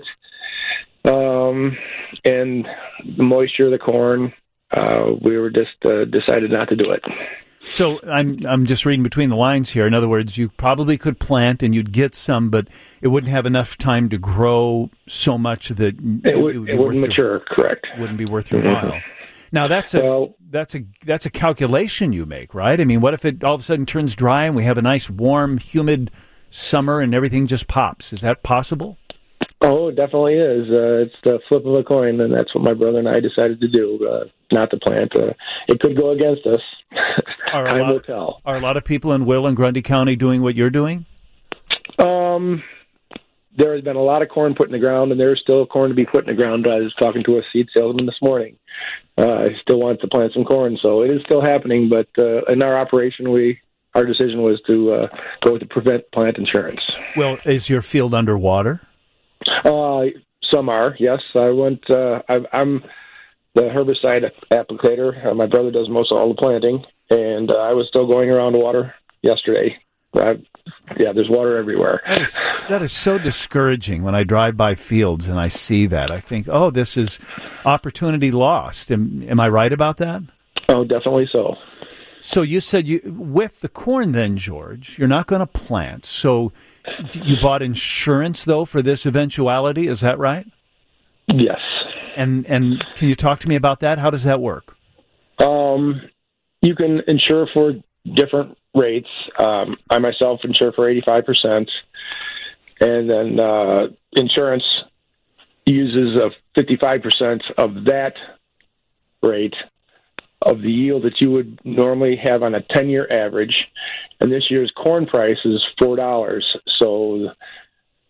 um, and the moisture of the corn, uh, we were just uh, decided not to do it. So I'm I'm just reading between the lines here. In other words, you probably could plant and you'd get some, but it wouldn't have enough time to grow so much that It, would, would be it worth wouldn't your- mature, correct? Wouldn't be worth your Mhm. while. Now that's a Well- that's a that's a calculation you make, right? I mean, what if it all of a sudden turns dry and we have a nice warm, humid summer and everything just pops? Is that possible? Oh, it definitely is. Uh, it's the flip of a coin, and that's what my brother and I decided to do, uh, not to plant. Uh, it could go against us. Are a Time lot- will tell. Are a lot of people in Will and Grundy County doing what you're doing? Um, there has been a lot of corn put in the ground, and there's still corn to be put in the ground. I was talking to a seed salesman this morning. Uh, I still want to plant some corn, so it is still happening. But uh, in our operation, we our decision was to uh, go with the prevent plant insurance. Well, is your field underwater? Uh, some are, yes. I went. Uh, I, I'm the herbicide applicator. Uh, my brother does most of all the planting, and uh, I was still going around the water yesterday. I, yeah, there's water everywhere. That is, that is so discouraging when I drive by fields and I see that. I think, oh, this is opportunity lost. Am, am I right about that? Oh, definitely so. So you said you with the corn then, George, you're not going to plant. So you bought insurance, though, for this eventuality. Is that right? Yes. And and can you talk to me about that? How does that work? Um, you can insure for different rates. Um, I myself insure for eighty-five percent, and then uh, insurance uses a fifty-five percent of that rate of the yield that you would normally have on a ten-year average. And this year's corn price is four dollars. So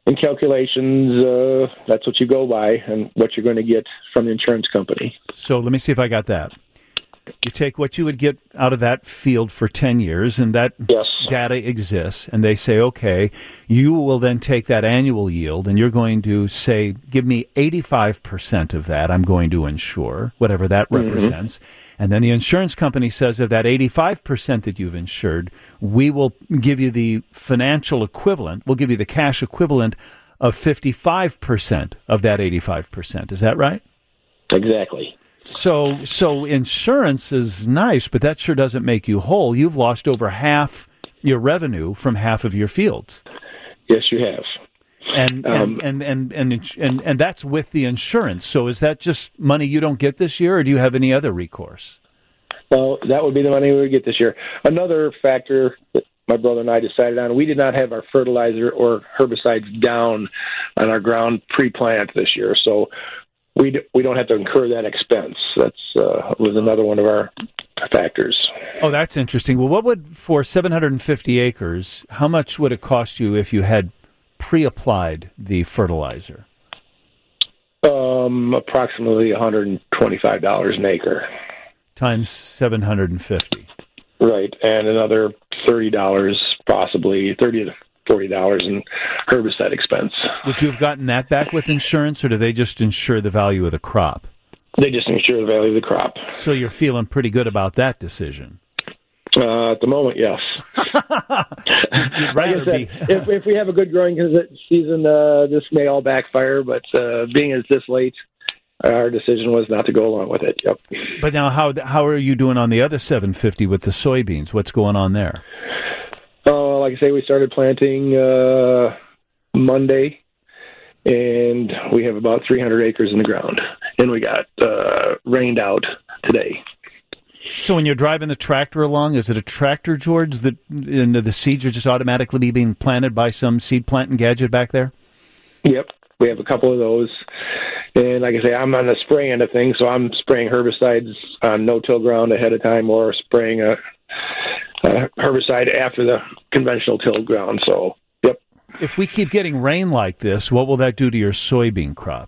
in calculations, uh, that's what you go by and what you're going to get from the insurance company. So let me see if I got that. You take what you would get out of that field for ten years, and that yes. data exists, and they say, okay, you will then take that annual yield, and you're going to say, give me eighty-five percent of that I'm going to insure, whatever that mm-hmm. represents. And then the insurance company says, of that eighty-five percent that you've insured, we will give you the financial equivalent, we'll give you the cash equivalent of fifty-five percent of that eighty-five percent. Is that right? Exactly. So so insurance is nice, but that sure doesn't make you whole. You've lost over half your revenue from half of your fields. Yes, you have. And um, and, and, and, and, and, and that's with the insurance. So is that just money you don't get this year, or do you have any other recourse? Well, that would be the money we would get this year. Another factor that my brother and I decided on, we did not have our fertilizer or herbicides down on our ground pre-plant this year. So we d- we don't have to incur that expense. That's uh, was another one of our factors. Oh, that's interesting. Well, what would, for seven hundred fifty acres, how much would it cost you if you had pre-applied the fertilizer? Um, approximately one hundred twenty-five dollars an acre. Times seven hundred fifty. Right, and another thirty dollars, possibly thirty to forty dollars in herbicide expense. Would you have gotten that back with insurance, or do they just insure the value of the crop? They just insure the value of the crop. So you're feeling pretty good about that decision? Uh, at the moment, yes. You'd rather like I said, be... if, if we have a good growing season, uh, this may all backfire, but uh, being as this late, our decision was not to go along with it. Yep. But now, how how are you doing on the other seven hundred fifty with the soybeans? What's going on there? Uh, like I say, we started planting uh, Monday, and we have about three hundred acres in the ground, and we got uh, rained out today. So when you're driving the tractor along, is it a tractor, George, that and the seeds are just automatically being planted by some seed planting gadget back there? Yep, we have a couple of those. And like I say, I'm on the spray end of things, so I'm spraying herbicides on no-till ground ahead of time or spraying a Uh, herbicide after the conventional tilled ground. So, yep. If we keep getting rain like this, what will that do to your soybean crop?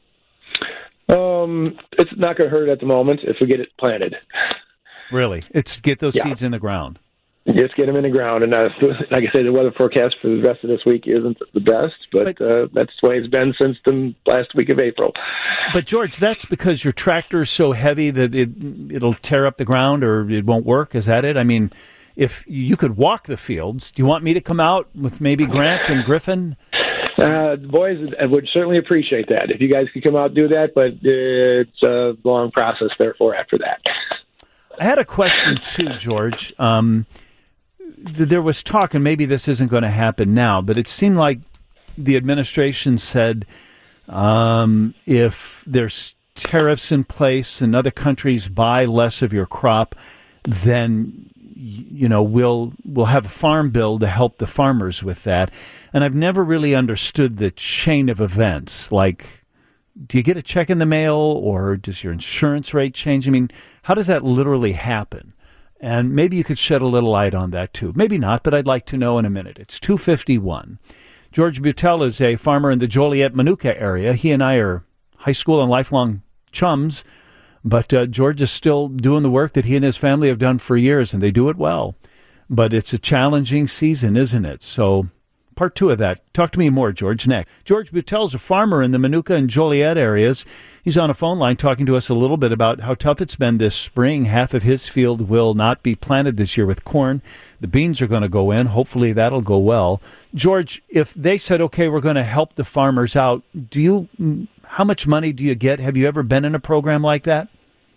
Um, it's not going to hurt at the moment if we get it planted. Really? It's get those yeah. seeds in the ground. Just get them in the ground. And uh, like I said, the weather forecast for the rest of this week isn't the best, but, but uh, that's the way it's been since the last week of April. But, George, that's because your tractor is so heavy that it, it'll tear up the ground or it won't work? Is that it? I mean, if you could walk the fields, do you want me to come out with maybe Grant and Griffin? Uh, the boys would certainly appreciate that. If you guys could come out and do that, but uh, it's a long process, therefore, after that. I had a question, too, George. Um, th- there was talk, and maybe this isn't going to happen now, but it seemed like the administration said um, if there's tariffs in place and other countries buy less of your crop, then you know, we'll we'll have a farm bill to help the farmers with that. And I've never really understood the chain of events. Like, do you get a check in the mail, or does your insurance rate change? I mean, how does that literally happen? And maybe you could shed a little light on that, too. Maybe not, but I'd like to know in a minute. It's two fifty-one. George Butel is a farmer in the Joliet-Manuka area. He and I are high school and lifelong chums. But uh, George is still doing the work that he and his family have done for years, and they do it well. But it's a challenging season, isn't it? So part two of that. Talk to me more, George, next. George Butel's a farmer in the Manuka and Joliet areas. He's on a phone line talking to us a little bit about how tough it's been this spring. Half of his field will not be planted this year with corn. The beans are going to go in. Hopefully that'll go well. George, if they said, okay, we're going to help the farmers out, do you... how much money do you get? Have you ever been in a program like that?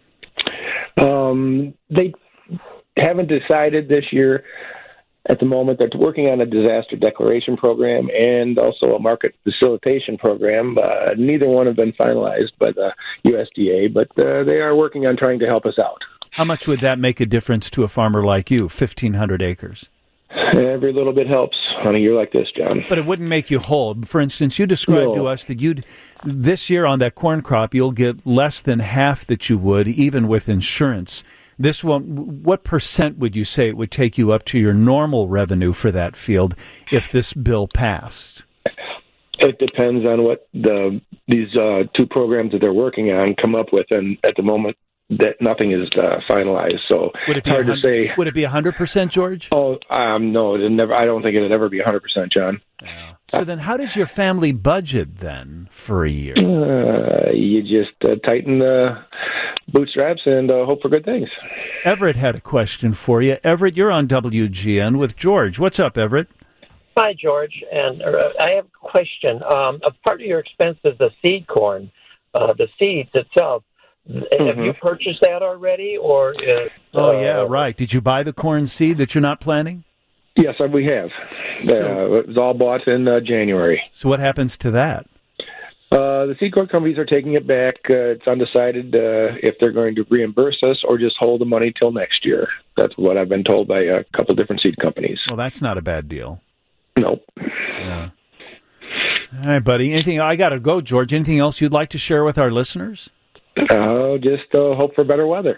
Um, they haven't decided this year. At the moment, they're working on a disaster declaration program and also a market facilitation program. Uh, neither one have been finalized by the U S D A, but uh, they are working on trying to help us out. How much would that make a difference to a farmer like you, fifteen hundred acres? Every little bit helps on a year like this, John. But it wouldn't make you whole. For instance, you described no. to us that you'd this year on that corn crop, you'll get less than half that you would, even with insurance. This one, what percent would you say it would take you up to your normal revenue for that field if this bill passed? It depends on what the these uh, two programs that they're working on come up with, and at the moment, that nothing is uh, finalized. So Would it be hard to say. Would it be one hundred percent, George? Oh, um, no, it never. I don't think it'd ever be one hundred percent, John. Yeah. So then, how does your family budget then for a year? Uh, you just uh, tighten the bootstraps and uh, hope for good things. Everett had a question for you. Everett, you're on W G N with George. What's up, Everett? Hi, George. And uh, I have a question. Um, a part of your expense is the seed corn, uh, the seeds itself. Mm-hmm. Have you purchased that already, or? Uh, oh yeah, right. Did you buy the corn seed that you're not planting? Yes, we have. So, uh, it was all bought in uh, January. So what happens to that? Uh, the seed corn companies are taking it back. Uh, it's undecided uh, if they're going to reimburse us or just hold the money till next year. That's what I've been told by a couple different seed companies. Well, that's not a bad deal. Nope. Yeah. All right, buddy. Anything? I got to go, George. Anything else you'd like to share with our listeners? Oh, uh, just uh, hope for better weather.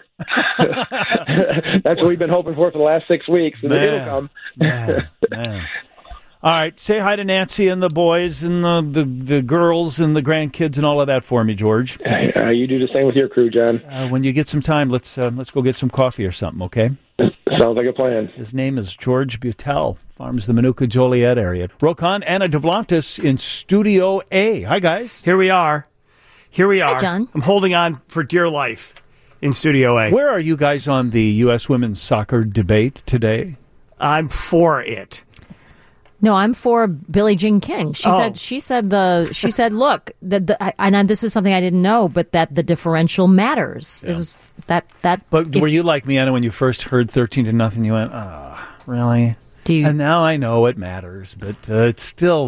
That's what we've been hoping for for the last six weeks. And man, it'll come. man, man. All right, say hi to Nancy and the boys and the, the, the girls and the grandkids and all of that for me, George. Uh, you do the same with your crew, John. Uh, when you get some time, let's uh, let's go get some coffee or something, okay? Sounds like a plan. His name is George Butel, farms the Minooka Joliet area. Rokan, Anna Devlantis in Studio A. Hi, guys. Here we are. Here we are. Hi, John. I'm holding on for dear life in Studio A. Where are you guys on the U S women's soccer debate today? I'm for it. No, I'm for Billie Jean King. She Oh. said. She said the. She said, look, the, the, I, and this is something I didn't know, but that the differential matters. Yeah. Is that that? But if, were you like me, Anna, when you first heard thirteen to nothing? You went, "Ah, oh, really?" Do you, and now I know it matters, but uh, it's still.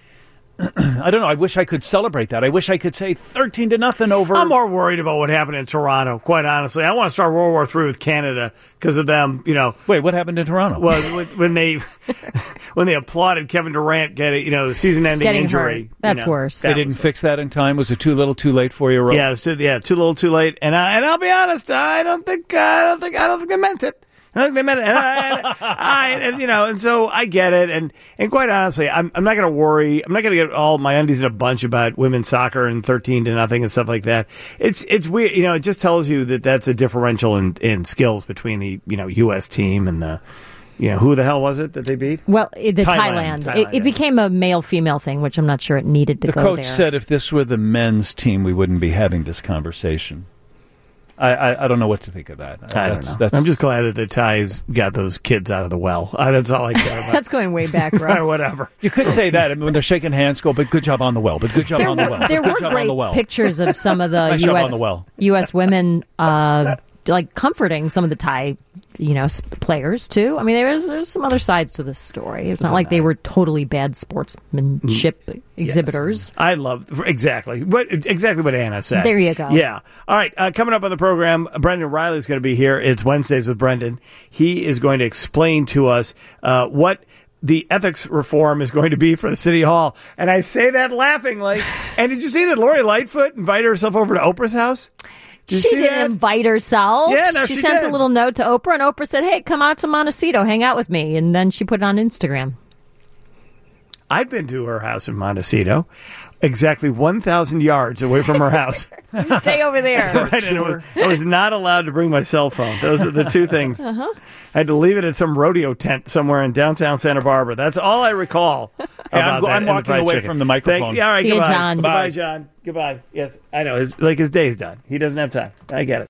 I don't know. I wish I could celebrate that. I wish I could say thirteen to nothing over. I'm more worried about what happened in Toronto, quite honestly. I want to start World War Three with Canada because of them, you know. Wait, what happened in Toronto? Well, when they when they applauded Kevin Durant getting, you know, the season-ending Getting injury. hurt. That's you know, worse. They that didn't was fix that in time. Was it too little, too late for you, Ro? Yeah, it's too, yeah, too little, too late. And I, and I'll be honest, I don't think I don't think I don't think they meant it. I don't think they meant it. And, I, and, I, and you know, and so I get it. And and quite honestly, I'm I'm not going to worry. I'm not going to get all my undies in a bunch about women's soccer and thirteen to nothing and stuff like that. It's it's weird. You know, it just tells you that that's a differential in in skills between the you know U S team and the. You know, who the hell was it that they beat? well, the Thailand. Thailand. Thailand, it, it yeah. became a male-female thing, which I'm not sure it needed to The go coach there. said if this were the men's team, we wouldn't be having this conversation. I, I, I don't know what to think of that. I that's, don't know. That's, I'm just glad that the Thais got those kids out of the well. Uh, that's all I care about. That's going way back, Or right? whatever. You could say that I mean, when they're shaking hands, go, but good job on the well, but good job There, on the well. there good were job great on the well. pictures of some of the Nice job U S on the well. U S women, uh, like comforting some of the Thai, you know, s- players too. I mean, there's there's some other sides to this story. It's not like they were totally bad sportsmanship exhibitors. I love exactly what exactly what Anna said. There you go. Yeah. All right. Uh, coming up on the program, Brendan Riley is going to be here. It's Wednesdays with Brendan. He is going to explain to us uh, what the ethics reform is going to be for the City Hall. And I say that laughingly. And did you see that Lori Lightfoot invited herself over to Oprah's house? Did you She see didn't that? invite herself. Yeah, no, she, she sent did. a little note to Oprah, and Oprah said, "Hey, come out to Montecito, hang out with me." And then she put it on Instagram. I've been to her house in Montecito, exactly one thousand yards away from her house. Stay over there. Right, and it was, I was not allowed to bring my cell phone. Those are the two things. Uh-huh. I had to leave it at some rodeo tent somewhere in downtown Santa Barbara. That's all I recall. Hey, about I'm go- that I'm and the walking fried away chicken. from the microphone. Thank, yeah, all right, See you, goodbye. John. Goodbye, Bye. John. Goodbye. Yes, I know. His, like his day's done. He doesn't have time. I get it.